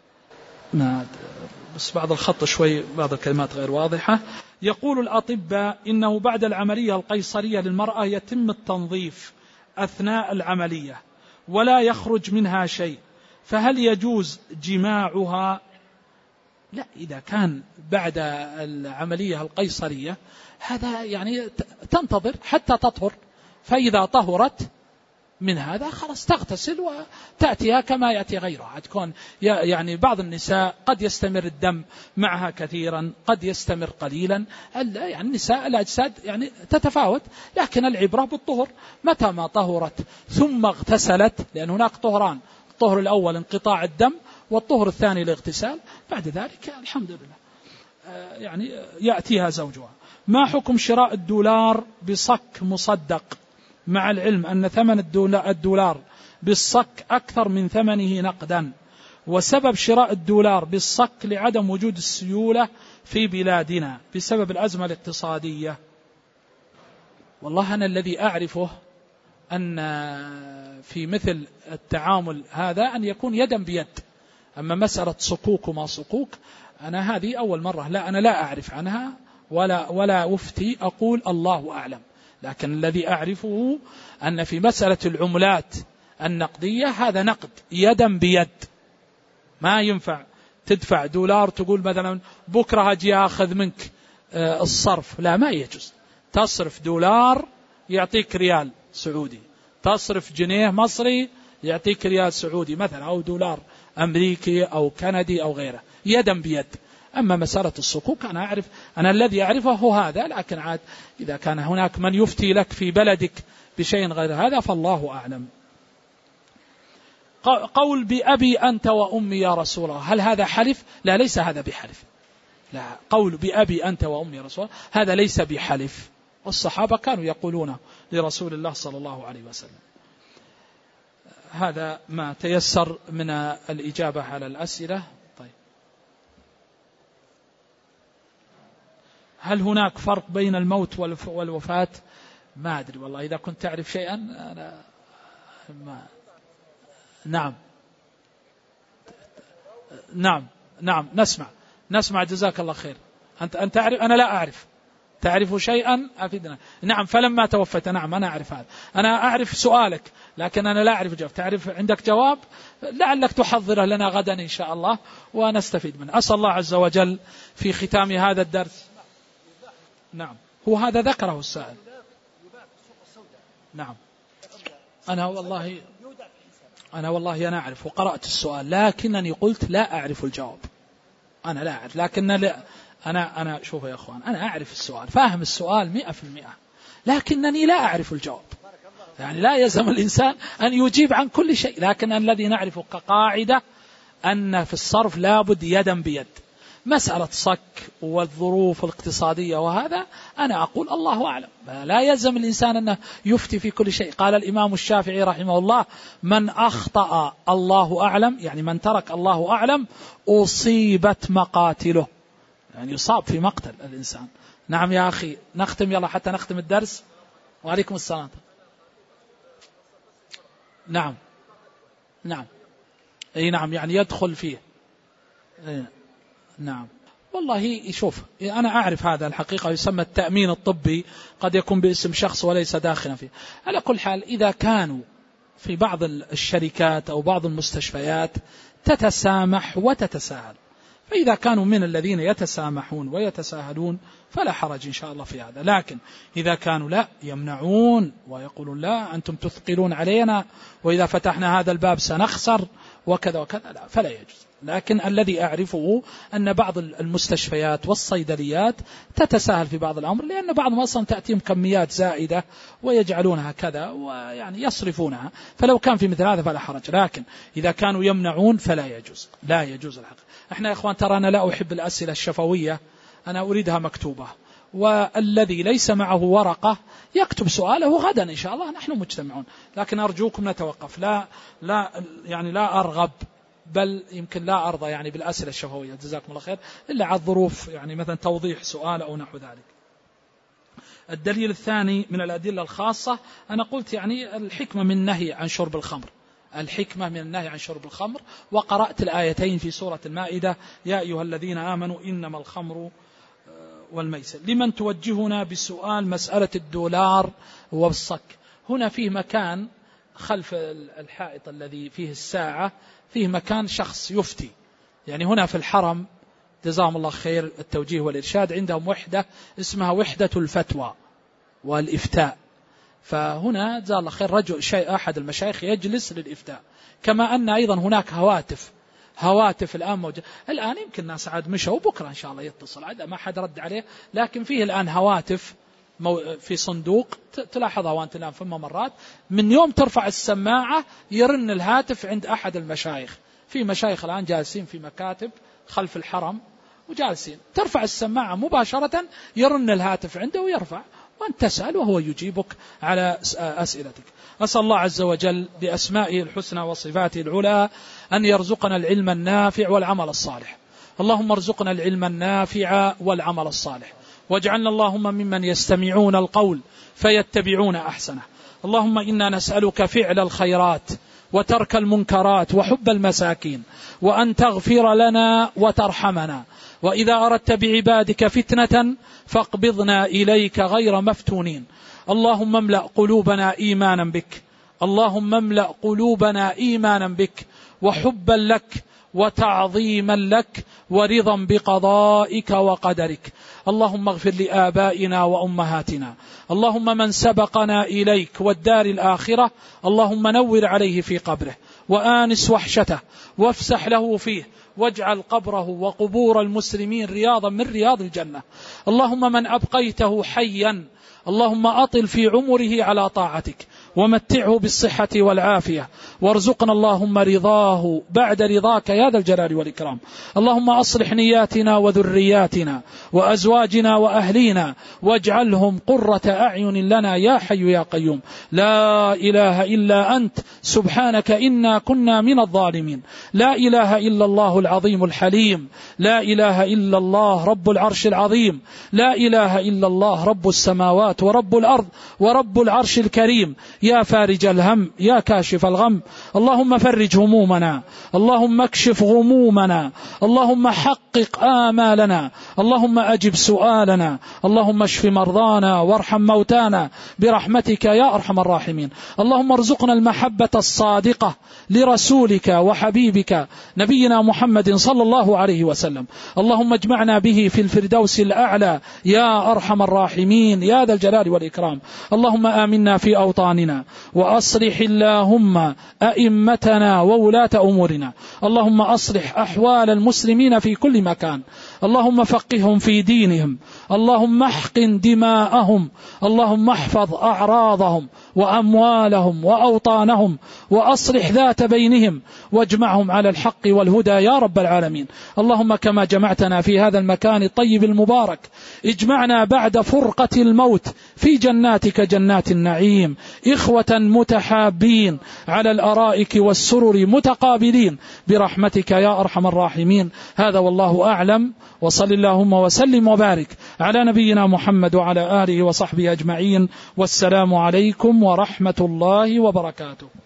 بس بعض الخط شوي، بعض الكلمات غير واضحة. يقول الأطباء إنه بعد العملية القيصرية للمرأة يتم التنظيف أثناء العملية ولا يخرج منها شيء، فهل يجوز جماعها؟ لا، إذا كان بعد العملية القيصرية هذا يعني تنتظر حتى تطهر، فإذا طهرت من هذا خلاص تغتسل وتأتيها كما يأتي غيرها. تكون يعني بعض النساء قد يستمر الدم معها كثيرا، قد يستمر قليلا، يعني النساء الأجساد يعني تتفاوت، لكن العبرة بالطهر. متى ما طهرت ثم اغتسلت، لأن هناك طهران، الطهر الأول انقطاع الدم، والطهر الثاني الاغتسال، بعد ذلك الحمد لله يعني يأتيها زوجها. ما حكم شراء الدولار بصك مصدق، مع العلم أن ثمن الدولار بالصك أكثر من ثمنه نقدا، وسبب شراء الدولار بالصك لعدم وجود السيولة في بلادنا بسبب الأزمة الاقتصادية؟ والله أنا الذي أعرفه أن في مثل التعامل هذا أن يكون يدا بيد، أما مسألة صكوك وما صكوك أنا هذه أول مرة، لا أنا لا أعرف عنها ولا, ولا أفتي، أقول الله أعلم. لكن الذي أعرفه أن في مسألة العملات النقدية هذا نقد يدا بيد، ما ينفع تدفع دولار تقول مثلا بكرة أجي أخذ منك الصرف، لا ما يجوز. تصرف دولار يعطيك ريال سعودي، تصرف جنيه مصري يعطيك ريال سعودي مثلا، أو دولار أمريكي أو كندي أو غيره، يدا بيد. أما مسألة الصكوك أنا أعرف، أنا الذي أعرفه هو هذا، لكن عاد إذا كان هناك من يفتي لك في بلدك بشيء غير هذا فالله أعلم. قول بأبي أنت وأمي يا رسول الله، هل هذا حلف؟ لا، ليس هذا بحلف. لا، قول بأبي أنت وأمي يا رسول الله هذا ليس بحلف، والصحابة كانوا يقولون لرسول الله صلى الله عليه وسلم. هذا ما تيسر من الإجابة على الأسئلة. طيب، هل هناك فرق بين الموت والوفاة؟ ما أدري والله، إذا كنت تعرف شيئا أنا ما. نعم نعم نعم نسمع نسمع جزاك الله خير. أنت أنت تعرف، أنا لا أعرف. تعرف شيئا أفيدنا. نعم، فلما توفيت، نعم أنا أعرف هذا. أنا أعرف سؤالك لكن أنا لا أعرف جواب. تعرف عندك جواب لعلك تحضره لنا غدا إن شاء الله ونستفيد منه. أسأل الله عز وجل في ختام هذا الدرس. نعم، هو هذا ذكره السائل. نعم، أنا والله أنا والله أنا أعرف وقرأت السؤال، لكنني قلت لا أعرف الجواب. أنا لا أعرف، لكن لا أنا أنا شوفوا يا أخوان، أنا أعرف السؤال، فاهم السؤال مئة في المئة، لكنني لا أعرف الجواب. يعني لا يلزم الإنسان أن يجيب عن كل شيء، لكن الذي نعرفه كقاعدة أن في الصرف لابد يدا بيد. مسألة صك والظروف الاقتصادية وهذا أنا أقول الله أعلم، لا يلزم الإنسان أنه يفتي في كل شيء. قال الإمام الشافعي رحمه الله: من أخطأ الله أعلم، يعني من ترك الله أعلم أصيبت مقاتله، يعني يصاب في مقتل الإنسان. نعم يا أخي، نختم يلا حتى نختم الدرس. وعليكم السلام. نعم نعم أي نعم، يعني يدخل فيه. أي نعم، والله شوف، أنا أعرف هذا الحقيقة يسمى التأمين الطبي، قد يكون باسم شخص وليس داخلا فيه. على كل حال، إذا كانوا في بعض الشركات أو بعض المستشفيات تتسامح وتتساهل، فإذا كانوا من الذين يتسامحون ويتساهلون فلا حرج إن شاء الله في هذا. لكن إذا كانوا لا يمنعون ويقولون لا أنتم تثقلون علينا وإذا فتحنا هذا الباب سنخسر وكذا وكذا، لا، فلا يجوز. لكن الذي أعرفه أن بعض المستشفيات والصيدليات تتساهل في بعض الأمر، لأن بعضهم أصلا تأتيهم كميات زائدة ويجعلونها كذا ويعني يصرفونها، فلو كان في مثل هذا فلا حرج. لكن إذا كانوا يمنعون فلا يجوز، لا يجوز الحق. احنا يا إخوان ترى أنا لا أحب الأسئلة الشفوية، أنا أريدها مكتوبة، والذي ليس معه ورقة يكتب سؤاله غدا إن شاء الله، نحن مجتمعون. لكن أرجوكم نتوقف، لا لا يعني لا أرغب بل يمكن لا أرضى يعني بالأسئلة الشفوية جزاكم الله خير إلا على الظروف، يعني مثلا توضيح سؤال أو نحو ذلك. الدليل الثاني من الأدلة الخاصة، أنا قلت يعني الحكمة من النهي عن شرب الخمر، الحكمة من النهي عن شرب الخمر، وقرأت الآيتين في سورة المائدة يا أيها الذين آمنوا إنما الخمر والميسر. لمن توجهنا بسؤال مسألة الدولار والصك، هنا فيه مكان خلف الحائط الذي فيه الساعة، فيه مكان شخص يفتي، يعني هنا في الحرم جزاهم الله خير التوجيه والإرشاد عندهم وحدة اسمها وحدة الفتوى والإفتاء، فهنا جزاه الله خير رجل شيء أحد المشايخ يجلس للإفتاء، كما أن أيضا هناك هواتف هواتف الآن موجودة. الآن يمكن الناس عاد مشوا وبكرة إن شاء الله يتصل، عاد ما حد رد عليه، لكن فيه الآن هواتف في صندوق تلاحظها وأنت الآن في ممرات، من يوم ترفع السماعة يرن الهاتف عند أحد المشايخ، في مشايخ الآن جالسين في مكاتب خلف الحرم وجالسين، ترفع السماعة مباشرة يرن الهاتف عنده ويرفع، وأنت تسأل وهو يجيبك على أسئلتك. أسأل الله عز وجل بأسمائه الحسنى وصفاته العلى أن يرزقنا العلم النافع والعمل الصالح. اللهم ارزقنا العلم النافع والعمل الصالح، واجعلنا اللهم ممن يستمعون القول فيتبعون أحسنه. اللهم إنا نسألك فعل الخيرات وترك المنكرات وحب المساكين، وأن تغفر لنا وترحمنا، وإذا أردت بعبادك فتنة فاقبضنا إليك غير مفتونين. اللهم املأ قلوبنا إيمانا بك، اللهم املأ قلوبنا إيمانا بك وحبا لك وتعظيما لك ورضا بقضائك وقدرك. اللهم اغفر لآبائنا وأمهاتنا، اللهم من سبقنا إليك والدار الآخرة اللهم نور عليه في قبره وآنس وحشته وافسح له فيه، واجعل قبره وقبور المسلمين رياضا من رياض الجنة. اللهم من أبقيته حيا اللهم أطل في عمره على طاعتك ومتعه بالصحة والعافية، وارزقنا اللهم رضاه بعد رضاك يا ذا الجلال والإكرام. اللهم أصلح نياتنا وذرياتنا وأزواجنا وأهلينا واجعلهم قرة أعين لنا يا حي يا قيوم. لا إله إلا أنت سبحانك إنا كنا من الظالمين. لا إله إلا الله العظيم الحليم، لا إله إلا الله رب العرش العظيم، لا إله إلا الله رب السماوات ورب الأرض ورب العرش الكريم. يا فارج الهم يا كاشف الغم، اللهم فرج همومنا، اللهم اكشف غمومنا، اللهم حقق آمالنا، اللهم أجب سؤالنا، اللهم اشف مرضانا وارحم موتانا برحمتك يا أرحم الراحمين. اللهم ارزقنا المحبة الصادقة لرسولك وحبيبك نبينا محمد صلى الله عليه وسلم، اللهم اجمعنا به في الفردوس الأعلى يا أرحم الراحمين يا ذا الجلال والإكرام. اللهم آمنا في أوطاننا وأصلح اللهم أئمتنا وولاة أمورنا، اللهم أصلح أحوال المسلمين في كل مكان، اللهم فقههم في دينهم، اللهم احقن دماءهم، اللهم احفظ أعراضهم وأموالهم وأوطانهم، وأصلح ذات بينهم واجمعهم على الحق والهدى يا رب العالمين. اللهم كما جمعتنا في هذا المكان الطيب المبارك اجمعنا بعد فرقة الموت في جناتك جنات النعيم، إخوة متحابين على الأرائك والسرر متقابلين برحمتك يا أرحم الراحمين. هذا والله أعلم، وصل اللهم وسلم وبارك على نبينا محمد وعلى آله وصحبه أجمعين، والسلام عليكم ورحمة الله وبركاته.